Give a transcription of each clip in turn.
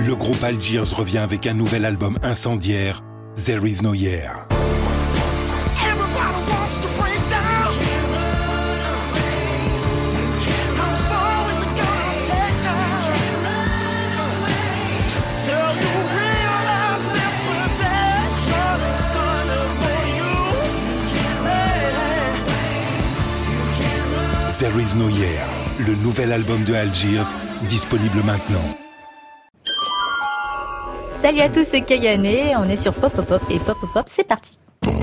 Le groupe Algiers revient avec un nouvel album incendiaire, There Is No Year. There Is No Year, le nouvel album de Algiers, disponible maintenant. Salut à tous, c'est Kayane, on est sur Pop Pop Pop et Pop Pop Pop, c'est parti.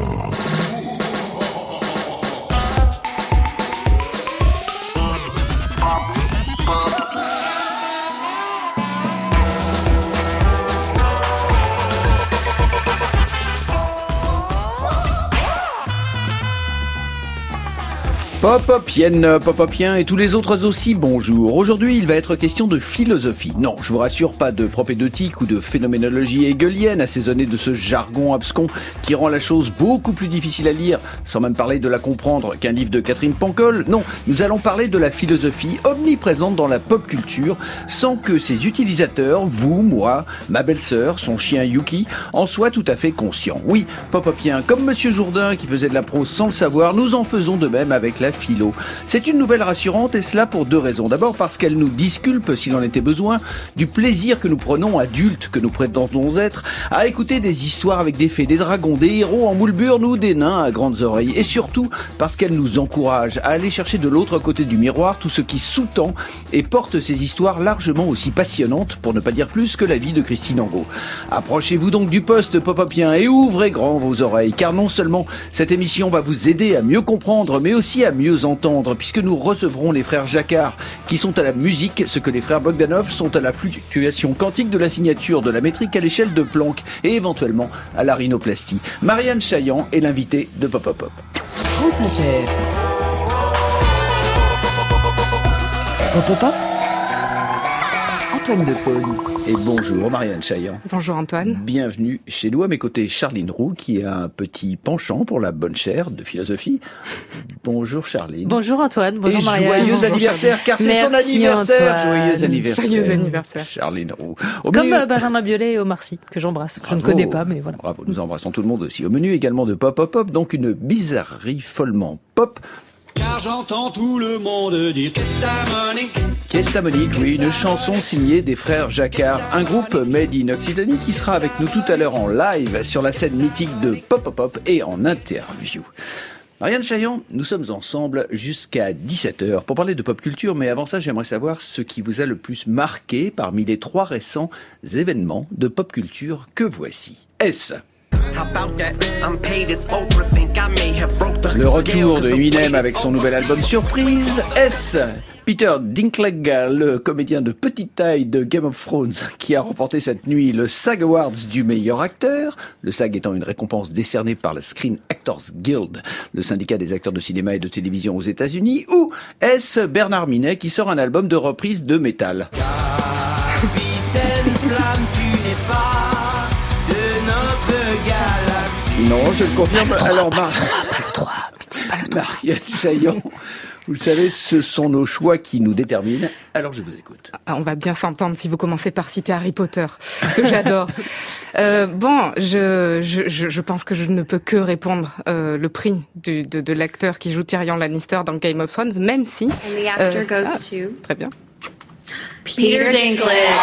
Pop-Popienne, Pop-Popien et tous les autres aussi, bonjour. Aujourd'hui, il va être question de philosophie. Non, je vous rassure, pas de propédeutique ou de phénoménologie hegelienne assaisonnée de ce jargon abscon qui rend la chose beaucoup plus difficile à lire, sans même parler de la comprendre, qu'un livre de Catherine Pancol. Non, nous allons parler de la philosophie omniprésente dans la pop culture, sans que ses utilisateurs, vous, moi, ma belle-sœur, son chien Yuki, en soient tout à fait conscients. Oui, Pop-Popien, comme Monsieur Jourdain qui faisait de la prose sans le savoir, nous en faisons de même avec la philo. C'est une nouvelle rassurante et cela pour deux raisons. D'abord parce qu'elle nous disculpe, s'il en était besoin, du plaisir que nous prenons adultes, que nous prétendons être, à écouter des histoires avec des fées, des dragons, des héros en moule-burne ou des nains à grandes oreilles. Et surtout parce qu'elle nous encourage à aller chercher de l'autre côté du miroir tout ce qui sous-tend et porte ces histoires largement aussi passionnantes, pour ne pas dire plus, que la vie de Christine Angot. Approchez-vous donc du poste Pop-Popien et ouvrez grand vos oreilles, car non seulement cette émission va vous aider à mieux comprendre, mais aussi à mieux entendre, puisque nous recevrons les frères Jacquard, qui sont à la musique ce que les frères Bogdanov sont à la fluctuation quantique de la signature de la métrique à l'échelle de Planck, et éventuellement à la rhinoplastie. Marianne Chaillan est l'invitée de Pop Pop Pop. France Inter. Pop Pop Pop. Antoine Depaune. Et bonjour Marianne Chaillan. Bonjour Antoine. Bienvenue chez nous. À mes côtés, Charline Roux, qui a un petit penchant pour la bonne chair de philosophie. Bonjour Charline. Bonjour Antoine. Bonjour et Marianne. Joyeux bonjour anniversaire, car c'est son anniversaire. Joyeux anniversaire. Joyeux anniversaire. Charline Roux. Comme Benjamin Biolay et Omar Sy, que j'embrasse. Bravo. Je ne connais pas, mais voilà. Bravo, nous embrassons tout le monde aussi. Au menu également de Pop Pop Pop, donc une bizarrerie follement pop. Car j'entends tout le monde dire Qu'est-ce Monique, oui, une chanson signée des frères Jacquard, un groupe made in Occitanie qui sera avec nous tout à l'heure en live sur la scène mythique de Pop Pop Pop et en interview. Marianne Chaillan, nous sommes ensemble jusqu'à 17h pour parler de pop culture, mais avant ça, j'aimerais savoir ce qui vous a le plus marqué parmi les 3 récents événements de pop culture que voici. Est-ce le retour de Eminem avec son nouvel album surprise? Est-ce Peter Dinklage, le comédien de petite taille de Game of Thrones, qui a remporté cette nuit le SAG Awards du meilleur acteur, le SAG étant une récompense décernée par la Screen Actors Guild, le syndicat des acteurs de cinéma et de télévision aux États-Unis, ou est-ce Bernard Minet qui sort un album de reprise de métal? Capitaine Flamme, tu n'es pas de notre galaxie. Non, je le confirme. Alors, Marianne Chaillan, vous le savez, ce sont nos choix qui nous déterminent. Alors, je vous écoute. On va bien s'entendre si vous commencez par citer Harry Potter, que j'adore. Je pense que je ne peux que répondre le prix de l'acteur qui joue Tyrion Lannister dans Game of Thrones, même si... And the actor goes to... Très bien. Peter Dinklage.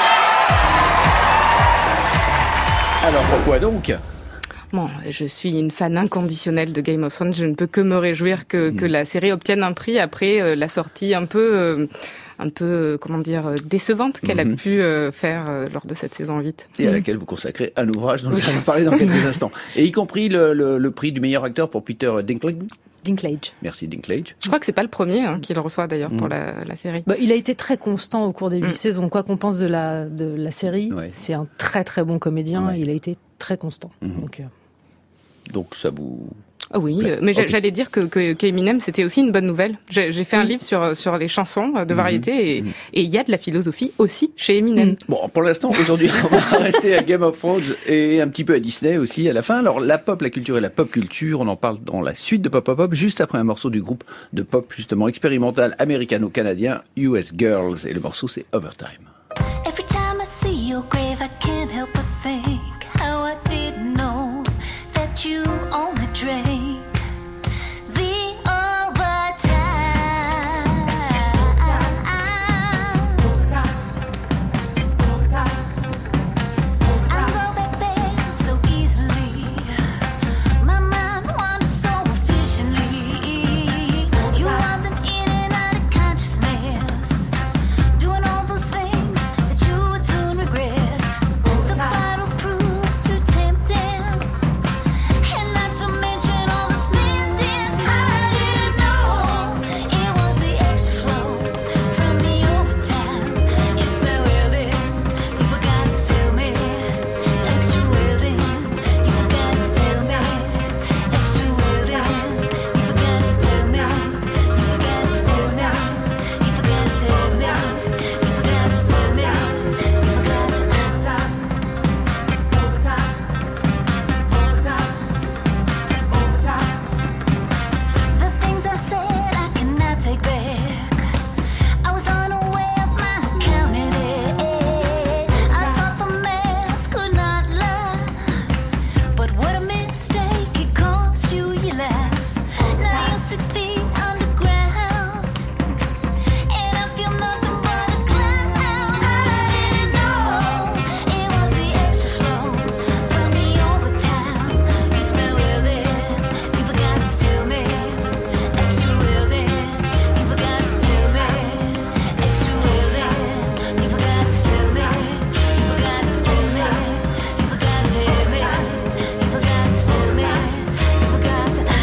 Alors, pourquoi donc ? Bon, je suis une fan inconditionnelle de Game of Thrones. Je ne peux que me réjouir que la série obtienne un prix après la sortie un peu, comment dire, décevante qu'elle a pu faire lors de cette saison 8. Et à laquelle vous consacrez un ouvrage dont nous allons parler dans quelques instants. Et y compris le prix du meilleur acteur pour Peter Dinklage. Merci Dinklage. Je crois que c'est pas le premier qu'il reçoit d'ailleurs pour la série. Bah, il a été très constant au cours des 8 saisons. Quoi qu'on pense de la série, c'est un très très bon comédien. Ouais. Il a été très constant. Donc ça vous... Oui, mais j'allais dire qu'Eminem, c'était aussi une bonne nouvelle. J'ai fait un livre sur les chansons de variété et il y a de la philosophie aussi chez Eminem. Bon, pour l'instant, aujourd'hui, on va rester à Game of Thrones et un petit peu à Disney aussi à la fin. Alors, la culture et la pop culture, on en parle dans la suite de Pop Pop Pop, juste après un morceau du groupe de pop justement expérimental américano-canadien US Girls. Et le morceau, c'est Overtime. Every time I see you your grave, I can't help but think how I didn't know that you only drank the overtime. I go back there so easily. My mind wanders so efficiently. You wandered in and out of consciousness, doing all those things that you would soon regret. The bottle proved too tempting, and not to mention all the spending. I didn't know it was the extra flow from the overtime. You smell well then, you forgot to tell me. Extra well then, you forgot to tell me. Extra well then, you forgot to tell me. You forgot to tell me. You forgot to tell me. You forgot to tell me. You forgot to the things I said I cannot take back. I was unaware of my accounting. I thought the math could not lie, but what a mistake it cost you your life. Now you're 6 feet underground, and I feel nothing but a cloud. I didn't know it was the extra flow from the overtime. You smell well then, you forgot to tell me. Extra well then, you forgot to tell me. Extra well then, you forgot to tell me. You forgot to tell me. You forgot to tell me. You forgot to tell me. You forgot to.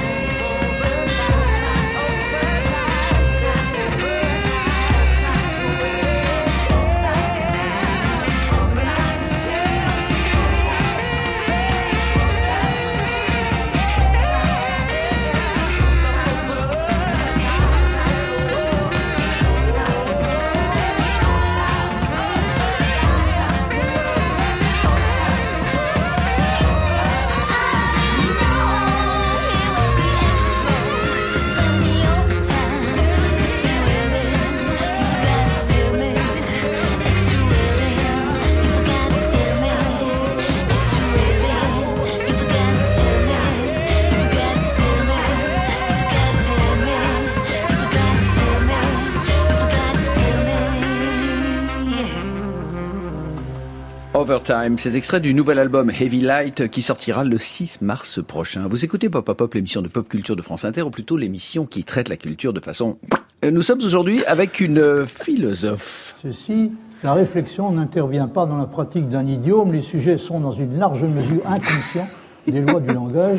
Overtime, c'est extrait du nouvel album Heavy Light qui sortira le 6 mars prochain. Vous écoutez Pop Pop Pop, l'émission de pop culture de France Inter, ou plutôt l'émission qui traite la culture de façon... Nous sommes aujourd'hui avec une philosophe. Ceci, la réflexion n'intervient pas dans la pratique d'un idiome, les sujets sont dans une large mesure inconscients des lois du langage.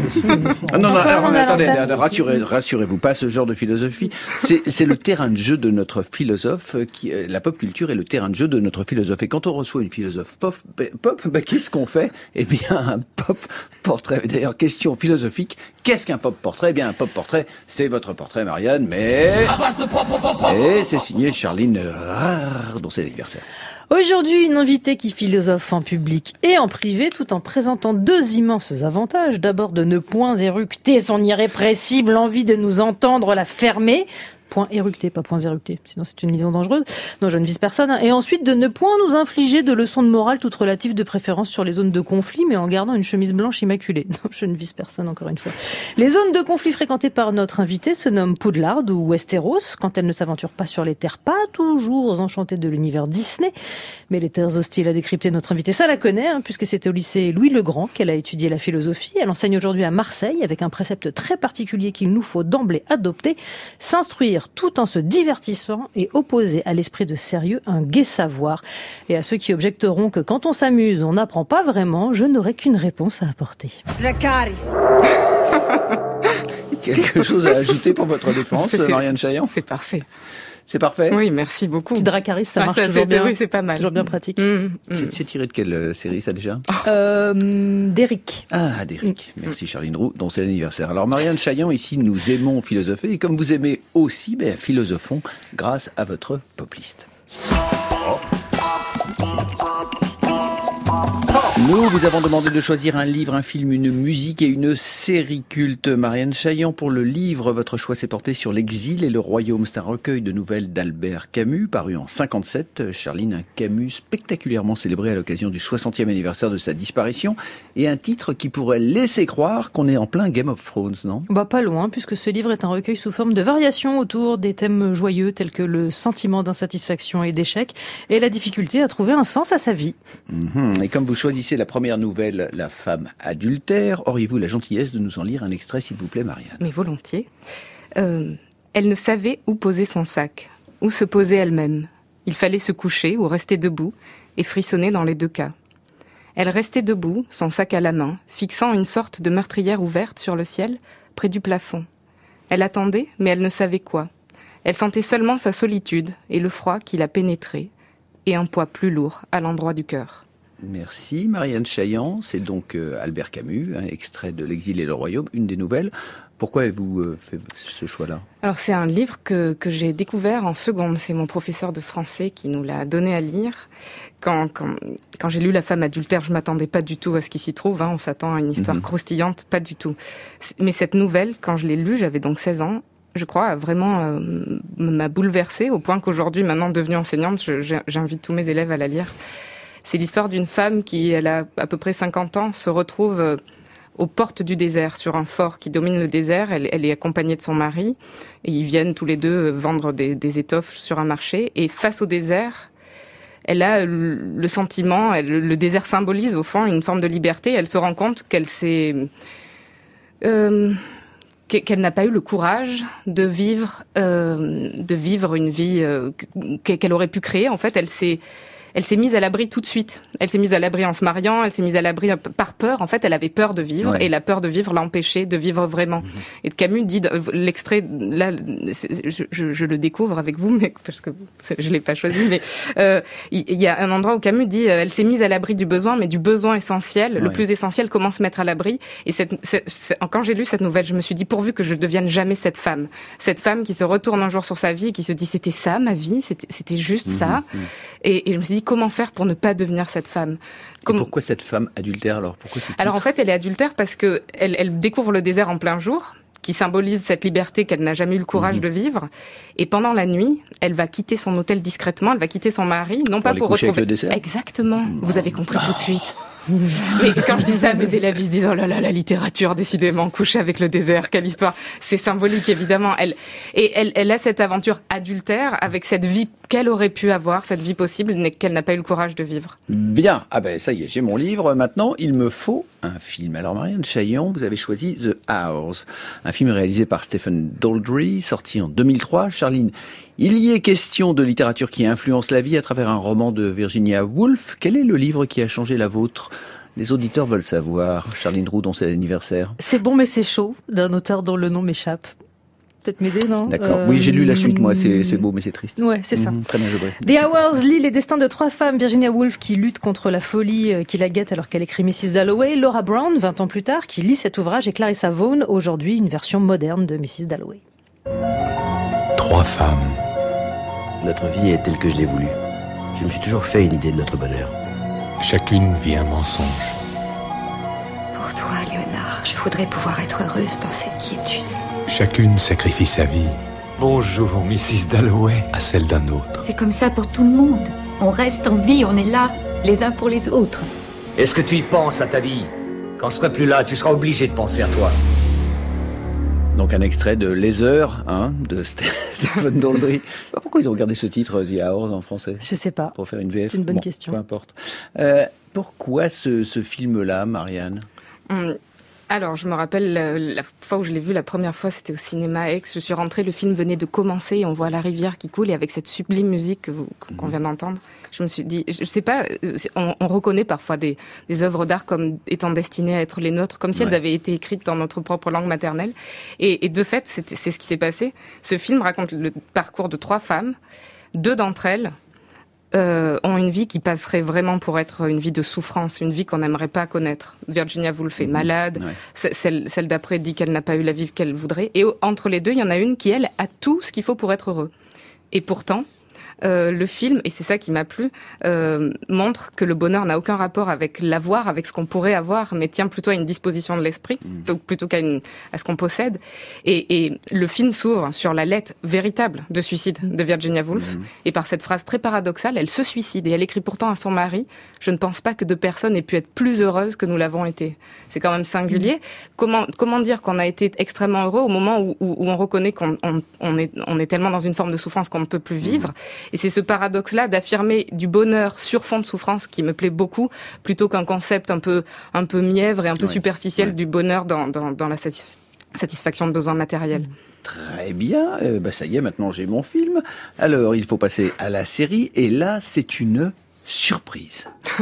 Attendez, rassurez-vous, pas ce genre de philosophie. C'est le terrain de jeu de notre philosophe. La pop culture est le terrain de jeu de notre philosophe. Et quand on reçoit une philosophe pop, qu'est-ce qu'on fait ? Eh bien, un pop portrait. D'ailleurs, question philosophique, qu'est-ce qu'un pop portrait ? Eh bien, un pop portrait, c'est votre portrait, Marianne, mais... Et c'est signé Charline Rard, dont c'est l'anniversaire. Aujourd'hui, une invitée qui philosophe en public et en privé, tout en présentant 2 immenses avantages. D'abord, de ne point éructer son irrépressible envie de nous entendre la fermer. Point éructé, pas point éructé, sinon c'est une liaison dangereuse. Non, je ne vise personne. Et ensuite, de ne point nous infliger de leçons de morale toutes relatives de préférence sur les zones de conflit, mais en gardant une chemise blanche immaculée. Non, je ne vise personne, encore une fois. Les zones de conflit fréquentées par notre invitée se nomment Poudlard ou Westeros, quand elle ne s'aventure pas sur les terres pas toujours enchantées de l'univers Disney. Mais les terres hostiles à décrypter notre invitée, ça la connaît, puisque c'était au lycée Louis le Grand qu'elle a étudié la philosophie. Elle enseigne aujourd'hui à Marseille, avec un précepte très particulier qu'il nous faut d'emblée adopter, s'instruire tout en se divertissant et opposer à l'esprit de sérieux un gai savoir. Et à ceux qui objecteront que quand on s'amuse, on n'apprend pas vraiment, je n'aurai qu'une réponse à apporter. Dracarys. Quelque chose à ajouter pour votre défense, Marianne Chaillan ? C'est parfait. C'est parfait. Oui, merci beaucoup. Petit Dracarys, ça marche toujours bien. Oui, c'est pas mal. Toujours bien pratique. C'est tiré de quelle série, ça, déjà ? D'Eric. Ah, d'Eric. Merci, Charline Roux, dont c'est l'anniversaire. Alors, Marianne Chaillan, ici, nous aimons philosopher. Et comme vous aimez aussi, philosophons grâce à votre pop list. Nous vous avons demandé de choisir un livre, un film, une musique et une série culte. Marianne Chaillan, pour le livre, votre choix s'est porté sur l'exil et le royaume. C'est un recueil de nouvelles d'Albert Camus, paru en 57. Charline, un Camus spectaculairement célébré à l'occasion du 60e anniversaire de sa disparition. Et un titre qui pourrait laisser croire qu'on est en plein Game of Thrones, non ? Pas loin, puisque ce livre est un recueil sous forme de variations autour des thèmes joyeux tels que le sentiment d'insatisfaction et d'échec et la difficulté à trouver un sens à sa vie. Et comme vous choisissez la première nouvelle, La femme adultère, auriez-vous la gentillesse de nous en lire un extrait, s'il vous plaît, Marianne ? Mais volontiers. Elle ne savait où poser son sac, où se poser elle-même. Il fallait se coucher ou rester debout et frissonner dans les deux cas. Elle restait debout, son sac à la main, fixant une sorte de meurtrière ouverte sur le ciel, près du plafond. Elle attendait, mais elle ne savait quoi. Elle sentait seulement sa solitude et le froid qui la pénétrait, et un poids plus lourd à l'endroit du cœur. Merci Marianne Chaillan, c'est donc Albert Camus, un extrait de L'exil et le royaume, une des nouvelles. Pourquoi avez-vous fait ce choix-là ? Alors c'est un livre que j'ai découvert en seconde, c'est mon professeur de français qui nous l'a donné à lire. Quand j'ai lu La femme adultère, je m'attendais pas du tout à ce qui s'y trouve, on s'attend à une histoire croustillante, pas du tout. Mais cette nouvelle, quand je l'ai lue, j'avais donc 16 ans, je crois, vraiment m'a bouleversée au point qu'aujourd'hui, maintenant devenue enseignante, j'invite tous mes élèves à la lire. C'est l'histoire d'une femme qui, elle a à peu près 50 ans, se retrouve aux portes du désert, sur un fort qui domine le désert. Elle est accompagnée de son mari et ils viennent tous les deux vendre des étoffes sur un marché. Et face au désert, elle a le sentiment, le désert symbolise au fond une forme de liberté. Elle se rend compte qu'elle n'a pas eu le courage de vivre une vie qu'elle aurait pu créer. En fait, elle s'est mise à l'abri tout de suite. Elle s'est mise à l'abri en se mariant, elle s'est mise à l'abri par peur. En fait, elle avait peur de vivre, et la peur de vivre l'empêchait de vivre vraiment. Et Camus dit, l'extrait, là, je le découvre avec vous, mais parce que je l'ai pas choisi, mais il y a un endroit où Camus dit, elle s'est mise à l'abri du besoin, mais du besoin essentiel, le plus essentiel, comment se mettre à l'abri. Et quand j'ai lu cette nouvelle, je me suis dit, pourvu que je devienne jamais cette femme qui se retourne un jour sur sa vie et qui se dit, c'était ça ma vie, c'était juste ça. Et je me suis dit, comment faire pour ne pas devenir cette femme ? Pourquoi cette femme adultère alors ? Alors en fait, elle est adultère parce que elle découvre le désert en plein jour, qui symbolise cette liberté qu'elle n'a jamais eu le courage de vivre. Et pendant la nuit, elle va quitter son hôtel discrètement, elle va quitter son mari, non pas pour retrouver... Avec le dessert. Exactement, vous avez compris tout de suite. Mais quand je dis ça, mes élèves ils se disent, oh là là, la littérature, décidément, coucher avec le désert, quelle histoire. C'est symbolique, évidemment. Elle a cette aventure adultère avec cette vie qu'elle aurait pu avoir, cette vie possible, mais qu'elle n'a pas eu le courage de vivre. Bien, ça y est, j'ai mon livre. Maintenant, il me faut un film. Alors, Marianne Chaillan, vous avez choisi The Hours, un film réalisé par Stephen Daldry, sorti en 2003. Charline, il y est question de littérature qui influence la vie à travers un roman de Virginia Woolf. Quel est le livre qui a changé la vôtre ? Les auditeurs veulent savoir. Charline Roux, dont c'est l'anniversaire. C'est bon mais c'est chaud, d'un auteur dont le nom m'échappe. Peut-être m'aider, non ? D'accord. Oui, j'ai lu la suite, moi. C'est beau, mais c'est triste. Ouais, c'est ça. Très bien, je vois. The Hours lit les destins de 3 femmes. Virginia Woolf, qui lutte contre la folie qui la guette alors qu'elle écrit Mrs. Dalloway. Laura Brown, 20 ans plus tard, qui lit cet ouvrage. Et Clarissa Vaughan, aujourd'hui, une version moderne de Mrs. Dalloway. 3 femmes. Notre vie est telle que je l'ai voulu. Je me suis toujours fait une idée de notre bonheur. Chacune vit un mensonge. Pour toi, Léonard, je voudrais pouvoir être heureuse dans cette quiétude. Chacune sacrifie sa vie. Bonjour, Mrs. Dalloway. À celle d'un autre. C'est comme ça pour tout le monde. On reste en vie, on est là, les uns pour les autres. Est-ce que tu y penses à ta vie ? Quand je serai plus là, tu seras obligé de penser à toi. Donc un extrait de Les Heures, de Stephen Daldry. Pourquoi ils ont regardé ce titre, The Hours, en français ? Je sais pas. Pour faire une VF ? C'est une bonne question. Peu importe. Pourquoi ce film-là, Marianne ? Alors, je me rappelle la fois où je l'ai vu la première fois, c'était au cinéma à Aix. Je suis rentrée, le film venait de commencer, et on voit la rivière qui coule, et avec cette sublime musique qu'on vient d'entendre, je me suis dit, je sais pas, on reconnaît parfois des œuvres d'art comme étant destinées à être les nôtres, comme si elles avaient été écrites dans notre propre langue maternelle. Et de fait, c'est ce qui s'est passé. Ce film raconte le parcours de 3 femmes. 2 d'entre elles ont une vie qui passerait vraiment pour être une vie de souffrance, une vie qu'on n'aimerait pas connaître. Virginia Woolf est malade, celle d'après dit qu'elle n'a pas eu la vie qu'elle voudrait, et entre les deux, il y en a une qui, elle, a tout ce qu'il faut pour être heureux. Et pourtant, le film, et c'est ça qui m'a plu, montre que le bonheur n'a aucun rapport avec l'avoir, avec ce qu'on pourrait avoir, mais tient plutôt à une disposition de l'esprit, plutôt qu'à ce qu'on possède. Et le film s'ouvre sur la lettre véritable de suicide de Virginia Woolf, et par cette phrase très paradoxale, elle se suicide, et elle écrit pourtant à son mari « Je ne pense pas que deux personnes aient pu être plus heureuses que nous l'avons été ». C'est quand même singulier. Comment dire qu'on a été extrêmement heureux au moment où on reconnaît qu'on est tellement dans une forme de souffrance qu'on ne peut plus vivre. Et c'est ce paradoxe-là d'affirmer du bonheur sur fond de souffrance qui me plaît beaucoup, plutôt qu'un concept un peu mièvre et un peu superficiel du bonheur dans la satisfaction de besoins matériels. Très bien, ça y est, maintenant j'ai mon film. Alors, il faut passer à la série, et là, c'est une surprise.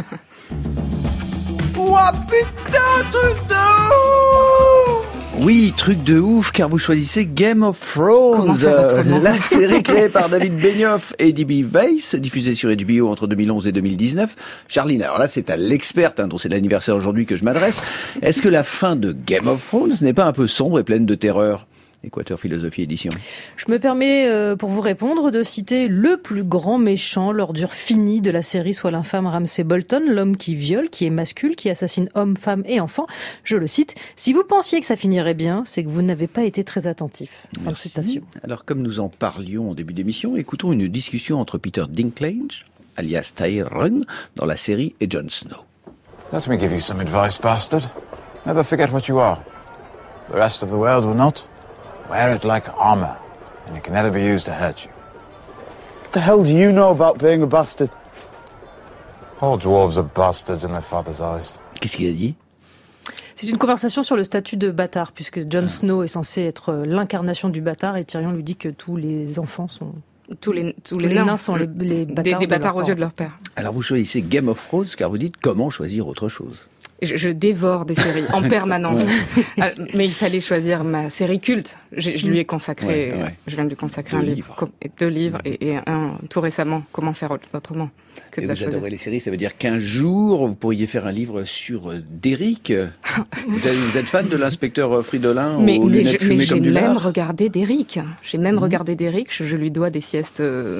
Ouah putain, truc de ouf! Oui, truc de ouf, car vous choisissez Game of Thrones, la série créée par David Benioff et D.B. Weiss, diffusée sur HBO entre 2011 et 2019. Charline, alors là, c'est à l'experte, dont c'est l'anniversaire aujourd'hui que je m'adresse. Est-ce que la fin de Game of Thrones n'est pas un peu sombre et pleine de terreur ? Équateur Philosophie Édition. Je me permets, pour vous répondre, de citer le plus grand méchant, l'ordure finie de la série, soit l'infâme Ramsay Bolton, l'homme qui viole, qui est mascule, qui assassine hommes, femmes et enfants. Je le cite. Si vous pensiez que ça finirait bien, c'est que vous n'avez pas été très attentif. Fin de citation. Alors, comme nous en parlions en début d'émission, écoutons une discussion entre Peter Dinklage, alias Tyrion, dans la série, et Jon Snow. Let me give you some advice, bastard. Never forget what you are. The rest of the world will not. Wear it like armor, and it can never be used to hurt you. What the hell do you know about being a bastard? All dwarves are bastards in their father's eyes. Qu'est-ce qu'il a dit ? C'est une conversation sur le statut de bâtard, puisque Jon Snow est censé être l'incarnation du bâtard, et Tyrion lui dit que tous les enfants sont... Tous les nains sont les bâtards, des bâtards aux yeux de leur père. Alors vous choisissez Game of Thrones, car vous dites comment choisir autre chose. Je dévore des séries en permanence. Mais il fallait choisir ma série culte. Je lui ai consacré, je viens de lui consacrer deux livres et un tout récemment, Comment faire autrement que de la choisir. Vous adorez les séries, ça veut dire qu'un jour, vous pourriez faire un livre sur Derrick. Vous êtes fan de l'inspecteur Fridolin aux lunettes fumées comme du lard? J'ai même regardé Derrick. Regardé Derrick, je lui dois des siestes.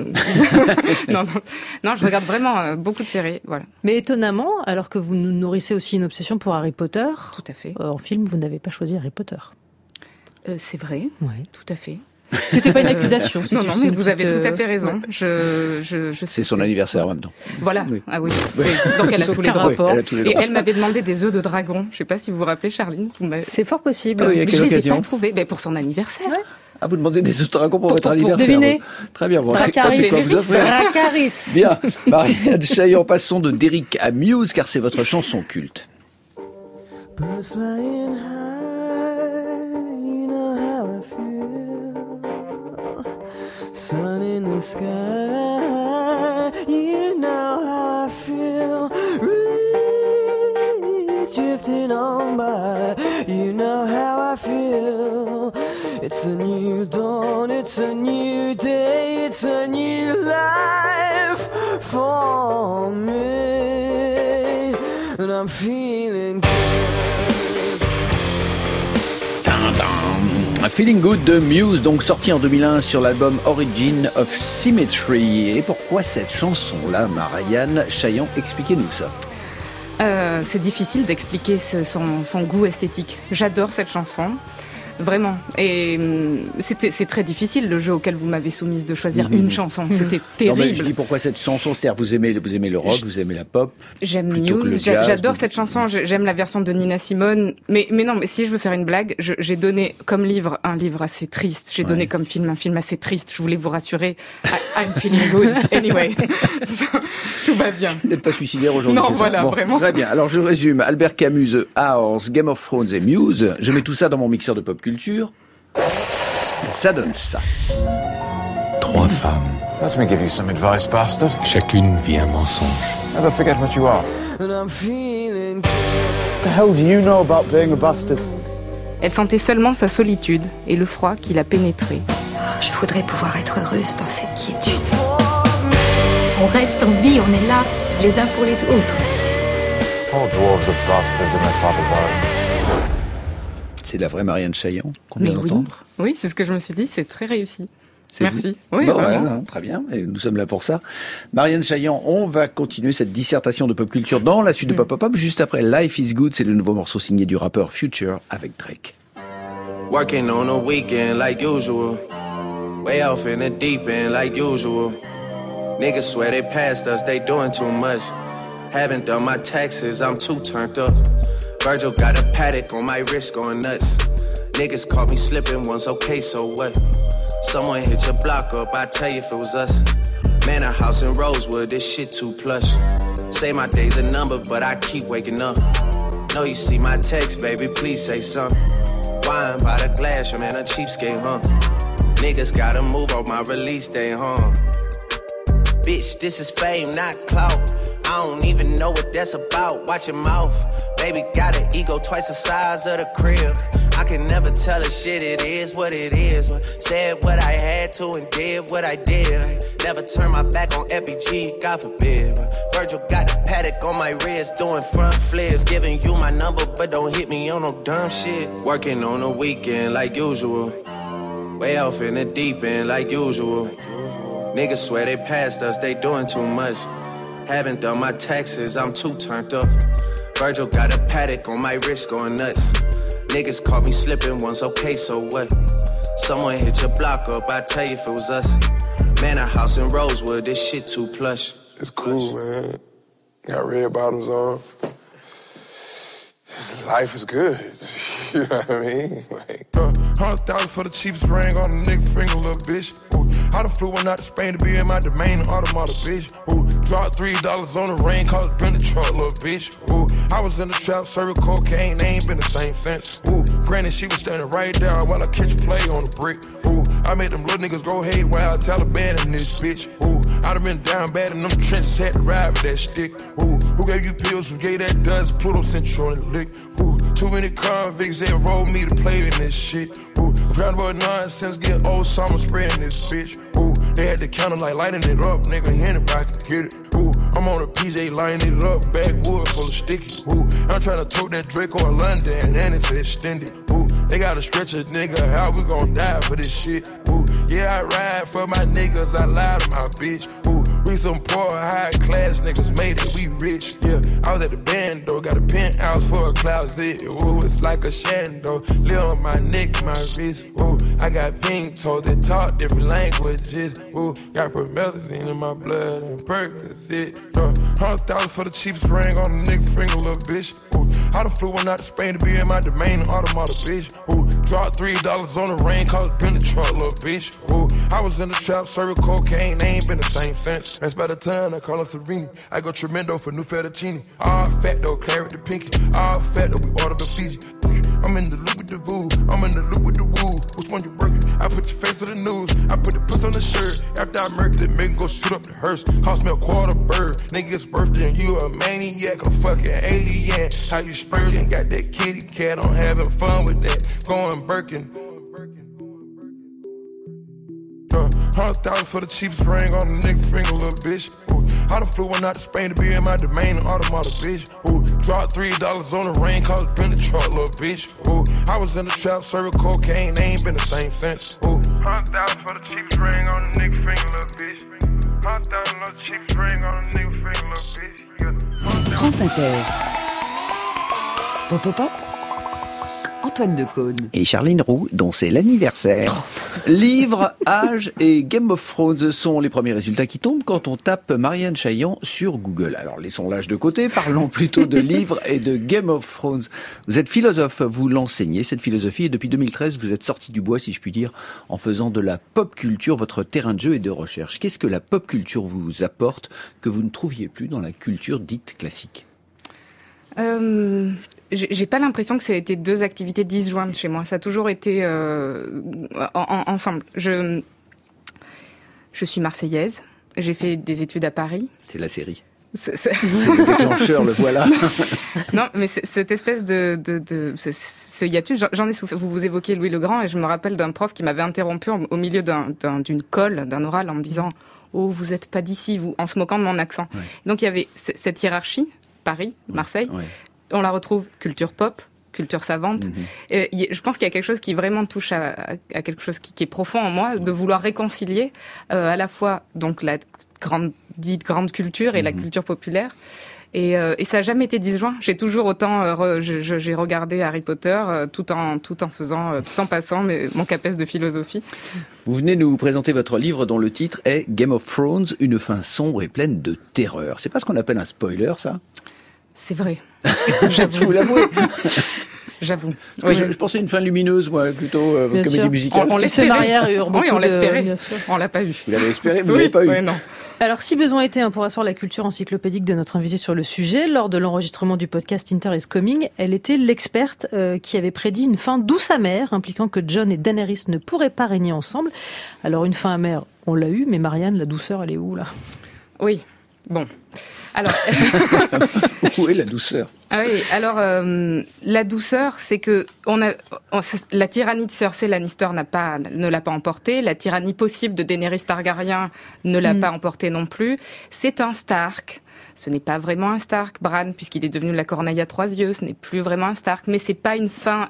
Non, je regarde vraiment beaucoup de séries. Voilà. Mais étonnamment, alors que vous nous nourrissez aussi une obsession pour Harry Potter, tout à fait. En film, vous n'avez pas choisi Harry Potter. C'est vrai, tout à fait. C'était pas une accusation. Non, mais vous avez tout à fait raison. C'est son anniversaire en même temps. Voilà. Oui. Ah oui. Donc elle a tous les droits. Et elle m'avait demandé des œufs de dragon. Je sais pas si vous vous rappelez, Charline. C'est fort possible. Oui, à quelle occasion? Je les ai pas trouvés. Mais pour son anniversaire. Ouais. Ah, vous demandez des œufs de dragon pour votre anniversaire? Pour deviner. Très bien. Bon, Dracarys. c'est quoi vous offrez? Dracarys. Bien. Marianne Chaillon, passons de Derrick à Muse, car c'est votre chanson culte. Birds flying high, you know how I feel. Sun in the sky, you know how I feel. Reeds drifting on by, you know how I feel. It's a new dawn, it's a new day, it's a new life for me. And I'm feeling good. Feeling Good de Muse, donc sorti en 2001 sur l'album Origin of Symmetry. Et pourquoi cette chanson-là, Marianne Chaillon? Expliquez-nous ça. C'est difficile d'expliquer son goût esthétique. J'adore cette chanson. Vraiment. Et c'est très difficile, le jeu auquel vous m'avez soumise, de choisir une chanson. C'était terrible. Non, mais je dis pourquoi cette chanson, c'est-à-dire vous aimez le rock, vous aimez la pop. J'aime Muse, j'adore cette chanson, j'aime la version de Nina Simone. Mais non, mais si je veux faire une blague, j'ai donné comme livre un livre assez triste. J'ai donné comme film un film assez triste. Je voulais vous rassurer. I'm feeling good. Anyway. Tout va bien. Vous n'êtes pas suicidaire aujourd'hui? Non, voilà, bon, vraiment. Très bien. Alors je résume. Albert Camus, The Hours, Game of Thrones et Muse. Je mets tout ça dans mon mixeur de pop culture. Ça donne ça. 3 femmes. Let me give you some advice, bastard. Chacune vit un mensonge. Never forget what you are. And I'm feeling good. What the hell do you know about being a bastard? Elle sentait seulement sa solitude et le froid qui la pénétrait. Je voudrais pouvoir être heureuse dans cette quiétude. On reste en vie, on est là, les uns pour les autres. All dwarves are bastards in their father's eyes. C'est la vraie Marianne Chaillon qu'on vient d'entendre. Oui, c'est ce que je me suis dit, c'est très réussi. Merci. Oui, bon, vraiment. très bien, et nous sommes là pour ça. Marianne Chaillan, on va continuer cette dissertation de pop culture dans la suite de Pop Pop Pop, juste après Life is Good, c'est le nouveau morceau signé du rappeur Future avec Drake. Working on a weekend like usual. Way off in the deep end like usual. Niggas swear they passed us, they doing too much. Haven't done my taxes, I'm too turned up. Virgil got a paddock on my wrist going nuts. Niggas caught me slipping once, okay, so what? Someone hit your block up, I tell you if it was us. Man, a house in Rosewood, this shit too plush. Say my day's a number, but I keep waking up. Know you see my text, baby, please say something. Wine by the glass, your man a cheapskate, huh? Niggas gotta move on my release day, huh? Bitch, this is fame, not clout. I don't even know what that's about, watch your mouth. Baby got an ego twice the size of the crib. I can never tell a shit, it is what it is. Said what I had to and did what I did. Never turn my back on FBG, God forbid. Virgil got a paddock on my wrist, doing front flips. Giving you my number, but don't hit me on no dumb shit. Working on a weekend like usual. Way off in the deep end like usual. Niggas swear they passed us, they doing too much. Haven't done my taxes, I'm too turned up. Virgil got a paddock on my wrist going nuts. Niggas caught me slipping once, okay, so what? Someone hit your block up, I tell you if it was us. Man, a house in Rosewood, this shit too plush. It's cool, man. Got red bottoms on. Life is good. You know what I mean? Like, 100,000 for the cheapest ring on the nigga finger, little bitch. Ooh, I done flew one out to Spain to be in my domain, automata, bitch. Ooh, dropped $3 on the rain, called it been the truck, little bitch. Ooh, I was in the trap, serving cocaine, they ain't been the same since. Ooh, granted, she was standing right there while I catch a play on the brick. Ooh, I made them little niggas go haywire, Taliban in this bitch. Ooh, I done been down bad in them trenches, had to ride with that stick. Ooh, who gave you pills, who gave that dust, Pluto sent you on the lick. Ooh, too many convicts, they rolled me to play in this shit. Ooh, round about nonsense, get old summer spreading this bitch. Ooh, they had the counter like lighting it up, nigga, anybody can get it. Ooh, I'm on a PJ lighting it up, backwood full of sticky. Ooh, I'm tryna tote that Draco in London, and it's extended. Ooh, they gotta stretch a nigga, how we gon' die for this shit? Ooh, yeah, I ride for my niggas, I lie to my bitch. Ooh, we some poor, high class niggas, made it, we rich. Yeah, I was at the band though, got a penthouse for a closet. Ooh, it's like a shando, live on my neck, my wrist. Ooh, I got pink toes that talk different languages. Ooh, got promethazine in my blood and Percocet. 100,000 for the cheapest ring on the nigga finger, little bitch. Ooh, I done flew one out to Spain to be in my domain, automata, bitch. Ooh, dropped $3 on the rain, called it been the truck, little bitch. Ooh, I was in the trap, serving cocaine, they ain't been the same since. That's by the time I call her Serena. I go tremendo for new fettuccine. All fat though, claret the pinky. All fat though, we ordered the Fiji. I'm in the loop with the voo, I'm in the loop with the woo. Which one you working? I put your face to the news, I put the puss on the shirt. After I murdered it, make go shoot up the hearse. Cost me a quarter bird. Nigga's birthday and you a maniac, a fucking alien. How you spurting? Got that kitty cat, I'm having fun with that. Going Birkin. 100,000 for the cheapest ring on the nigga finger, little bitch. Ooh, I done flew one out to Spain to be in my domain, automata, bitch. Ooh, dropped $3 on the rain, called it been the truck, little bitch. Ooh, I was in the trap, serving cocaine, they ain't been the same since. Ooh, 100,000 for the cheapest ring on the nigga finger, little bitch. 100,000 for the cheapest ring on the nigga finger, little bitch. Yeah. France Inter. Pop, pop, pop. Antoine Decaune. Et Charline Roux, dont c'est l'anniversaire. Livre, âge et Game of Thrones sont les premiers résultats qui tombent quand on tape Marianne Chaillan sur Google. Alors laissons l'âge de côté, parlons plutôt de livres et de Game of Thrones. Vous êtes philosophe, vous l'enseignez, cette philosophie, et depuis 2013, vous êtes sorti du bois, si je puis dire, en faisant de la pop culture votre terrain de jeu et de recherche. Qu'est-ce que la pop culture vous apporte que vous ne trouviez plus dans la culture dite classique ? J'ai pas l'impression que ça a été deux activités disjointes chez moi. Ça a toujours été ensemble. Je suis marseillaise. J'ai fait des études à Paris. C'est la série. C'est le déclencheur, le voilà. Non, mais cette espèce ce hiatus, j'en ai souffert. Vous évoquiez Louis le Grand et je me rappelle d'un prof qui m'avait interrompu au milieu d'une colle, d'un oral, en me disant « Oh, vous êtes pas d'ici, vous », en se moquant de mon accent. Ouais. Donc il y avait cette hiérarchie, Paris, Marseille. Ouais. On la retrouve culture pop, culture savante. Je pense qu'il y a quelque chose qui vraiment touche à quelque chose qui est profond en moi, de vouloir réconcilier à la fois donc la dite grande culture et la culture populaire. Et ça n'a jamais été disjoint. J'ai toujours autant, j'ai regardé Harry Potter tout en passant mon CAPES de philosophie. Vous venez nous présenter votre livre dont le titre est Game of Thrones, une fin sombre et pleine de terreur. C'est pas ce qu'on appelle un spoiler, ça? C'est vrai. J'avoue. Vous l'avouez. J'avoue. Oui, je pensais une fin lumineuse, moi, plutôt comédie musicale. On l'espérait. Oui, on l'espérait. On l'a pas eu. Vous l'avez espéré, vous l'avez pas eu. Oui, non. Alors, si besoin était, pour asseoir la culture encyclopédique de notre invité sur le sujet, lors de l'enregistrement du podcast Inter is Coming, elle était l'experte qui avait prédit une fin douce amère, impliquant que Jon et Daenerys ne pourraient pas régner ensemble. Alors, une fin amère, on l'a eu, mais Marianne, la douceur, elle est où, là? Oui. Bon. Alors. Où est la douceur? Ah oui, alors la douceur, c'est que la tyrannie de Cersei Lannister ne l'a pas emporté, la tyrannie possible de Daenerys Targaryen ne l'a pas emporté non plus. C'est un Stark. Ce n'est pas vraiment un Stark, Bran, puisqu'il est devenu la corneille à 3 yeux. Ce n'est plus vraiment un Stark, mais c'est pas une fin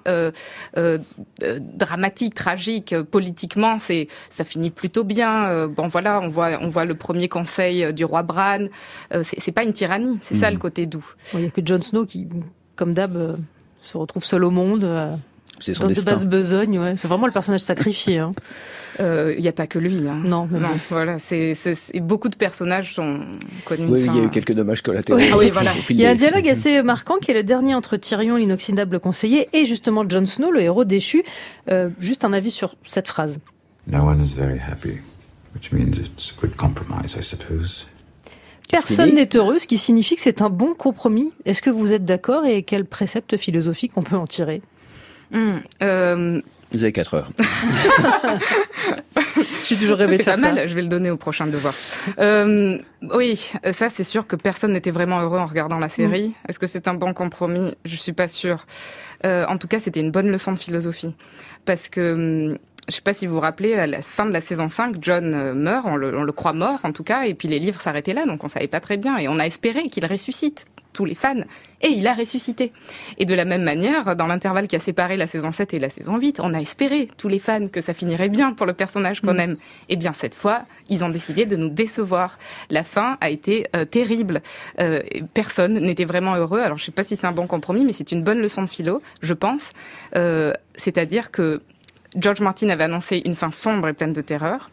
dramatique, tragique. Politiquement, ça finit plutôt bien. Bon, voilà, on voit le premier conseil du roi Bran. C'est pas une tyrannie, c'est ça le côté doux. Il n'y a que Jon Snow qui, comme d'hab, se retrouve seul au monde. C'est son dans destin. de basse besogne, ouais. C'est vraiment le personnage sacrifié. Il n'y a pas que lui. Hein. Non, mais non. Voilà, beaucoup de personnages sont connus. Oui, il y a eu quelques dommages collatéraux. Oui. Ah oui, voilà. Il y a un dialogue assez marquant qui est le dernier entre Tyrion, l'inoxydable conseiller, et justement Jon Snow, le héros déchu. Juste un avis sur cette phrase. No one is very happy, which means it's a good compromise, I suppose. Personne n'est heureux, ce qui signifie que c'est un bon compromis. Est-ce que vous êtes d'accord et quel précepte philosophique on peut en tirer? Vous avez 4 heures. J'ai toujours rêvé de faire ça. C'est pas mal, je vais le donner au prochain devoir. Oui, ça c'est sûr que personne n'était vraiment heureux en regardant la série. Est-ce que c'est un bon compromis? Je suis pas sûre. En tout cas, c'était une bonne leçon de philosophie. Parce que... je sais pas si vous vous rappelez, à la fin de la saison 5, Jon meurt, on le croit mort en tout cas, et puis les livres s'arrêtaient là, donc on savait pas très bien, et on a espéré qu'il ressuscite, tous les fans, et il a ressuscité. Et de la même manière, dans l'intervalle qui a séparé la saison 7 et la saison 8, on a espéré, tous les fans, que ça finirait bien pour le personnage qu'on aime. Et bien cette fois, ils ont décidé de nous décevoir. La fin a été terrible. Personne n'était vraiment heureux. Alors je sais pas si c'est un bon compromis, mais c'est une bonne leçon de philo, je pense. C'est-à-dire que George Martin avait annoncé une fin sombre et pleine de terreur.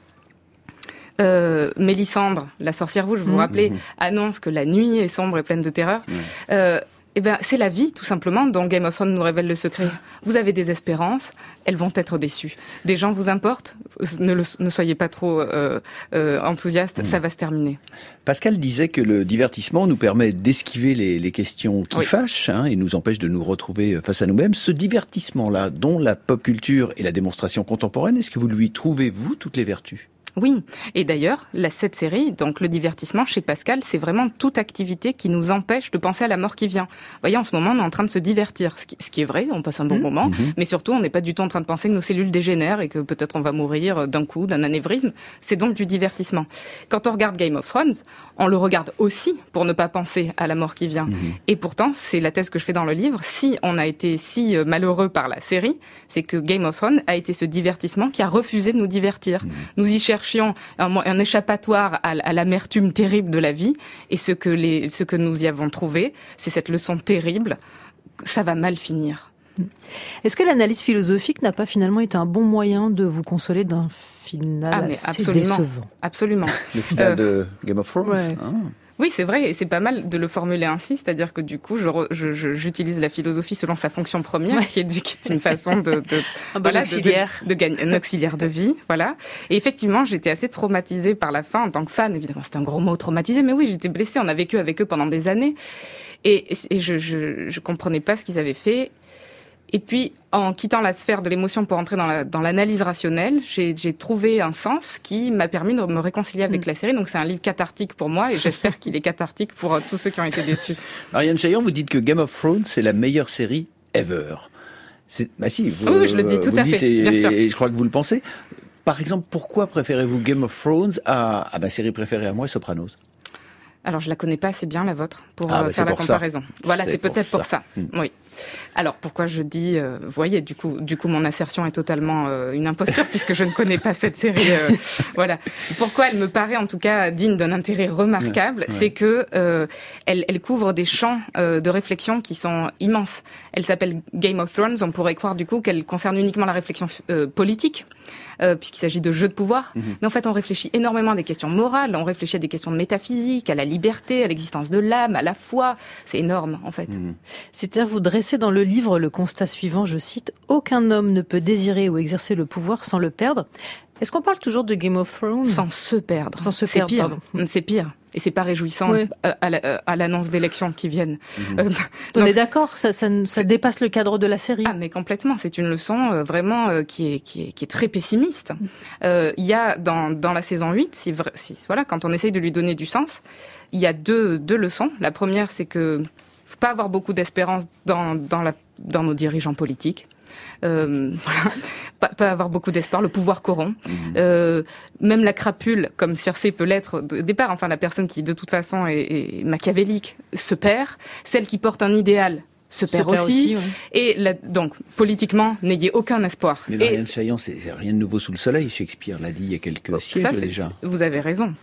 Mélisandre, la sorcière rouge, vous vous rappelez, annonce que la nuit est sombre et pleine de terreur. C'est la vie, tout simplement, dont Game of Thrones nous révèle le secret. Vous avez des espérances, elles vont être déçues. Des gens vous importent, ne soyez pas trop enthousiastes, ça va se terminer. Pascal disait que le divertissement nous permet d'esquiver les questions qui fâchent et nous empêche de nous retrouver face à nous-mêmes. Ce divertissement-là, dont la pop culture et la démonstration contemporaine, est-ce que vous lui trouvez, vous, toutes les vertus ? Oui, et d'ailleurs, cette série, donc le divertissement chez Pascal, c'est vraiment toute activité qui nous empêche de penser à la mort qui vient. Vous voyez, en ce moment, on est en train de se divertir, ce qui est vrai, on passe un bon moment, mais surtout, on n'est pas du tout en train de penser que nos cellules dégénèrent et que peut-être on va mourir d'un coup, d'un anévrisme. C'est donc du divertissement. Quand on regarde Game of Thrones, on le regarde aussi pour ne pas penser à la mort qui vient. Et pourtant, c'est la thèse que je fais dans le livre, si on a été si malheureux par la série, c'est que Game of Thrones a été ce divertissement qui a refusé de nous divertir. Nous y cherchions un échappatoire à l'amertume terrible de la vie, et ce que nous y avons trouvé, c'est cette leçon terrible. Ça va mal finir. Est-ce que l'analyse philosophique n'a pas finalement été un bon moyen de vous consoler d'un final assez décevant? Absolument. Le final de Game of Thrones. Ouais. Oui, c'est vrai, et c'est pas mal de le formuler ainsi, c'est-à-dire que du coup, j'utilise la philosophie selon sa fonction première, qui est une façon de gagner un auxiliaire de vie, voilà. Et effectivement, j'étais assez traumatisée par la fin en tant que fan. Évidemment, c'est un gros mot, traumatisée, mais oui, j'étais blessée. On a vécu avec eux pendant des années, et je comprenais pas ce qu'ils avaient fait. Et puis, en quittant la sphère de l'émotion pour entrer dans l'analyse rationnelle, j'ai trouvé un sens qui m'a permis de me réconcilier avec la série. Donc, c'est un livre cathartique pour moi et j'espère qu'il est cathartique pour tous ceux qui ont été déçus. Marianne Chaillon, vous dites que Game of Thrones, c'est la meilleure série ever. Si, oui, je le dis tout à fait, bien sûr. Et je crois que vous le pensez. Par exemple, pourquoi préférez-vous Game of Thrones à ma série préférée à moi, Sopranos ? Alors, je la connais pas assez bien, la vôtre, pour faire la comparaison. Voilà, c'est peut-être pour ça. Oui. Alors pourquoi je dis, vous voyez, du coup mon assertion est totalement une imposture puisque je ne connais pas cette série. Voilà. Pourquoi elle me paraît en tout cas digne d'un intérêt remarquable, c'est que elle couvre des champs de réflexion qui sont immenses. Elle s'appelle Game of Thrones. On pourrait croire du coup qu'elle concerne uniquement la réflexion politique. Puisqu'il s'agit de jeux de pouvoir. Mais en fait, on réfléchit énormément à des questions morales, on réfléchit à des questions de métaphysique, à la liberté, à l'existence de l'âme, à la foi. C'est énorme, en fait. C'est-à-dire, vous dressez dans le livre le constat suivant, je cite, « Aucun homme ne peut désirer ou exercer le pouvoir sans le perdre ». Est-ce qu'on parle toujours de Game of Thrones ? Sans se perdre. Sans se c'est perdre, pire. pardon. C'est pire. Et c'est pas réjouissant à l'annonce d'élections qui viennent. On est d'accord, ça dépasse le cadre de la série. Ah, mais complètement. C'est une leçon vraiment qui est très pessimiste. Il y a dans la saison 8, voilà, quand on essaye de lui donner du sens, il y a deux leçons. La première, c'est que faut pas avoir beaucoup d'espérance dans nos dirigeants politiques. Voilà. Pas avoir beaucoup d'espoir, le pouvoir corrompt. Même la crapule, comme Circé peut l'être au départ, enfin la personne qui de toute façon est machiavélique, se perd. Celle qui porte un idéal se perd aussi. Et donc, politiquement, n'ayez aucun espoir. Mais Marianne Chaillan, c'est rien de nouveau sous le soleil. Shakespeare l'a dit il y a quelques siècles déjà. Vous avez raison.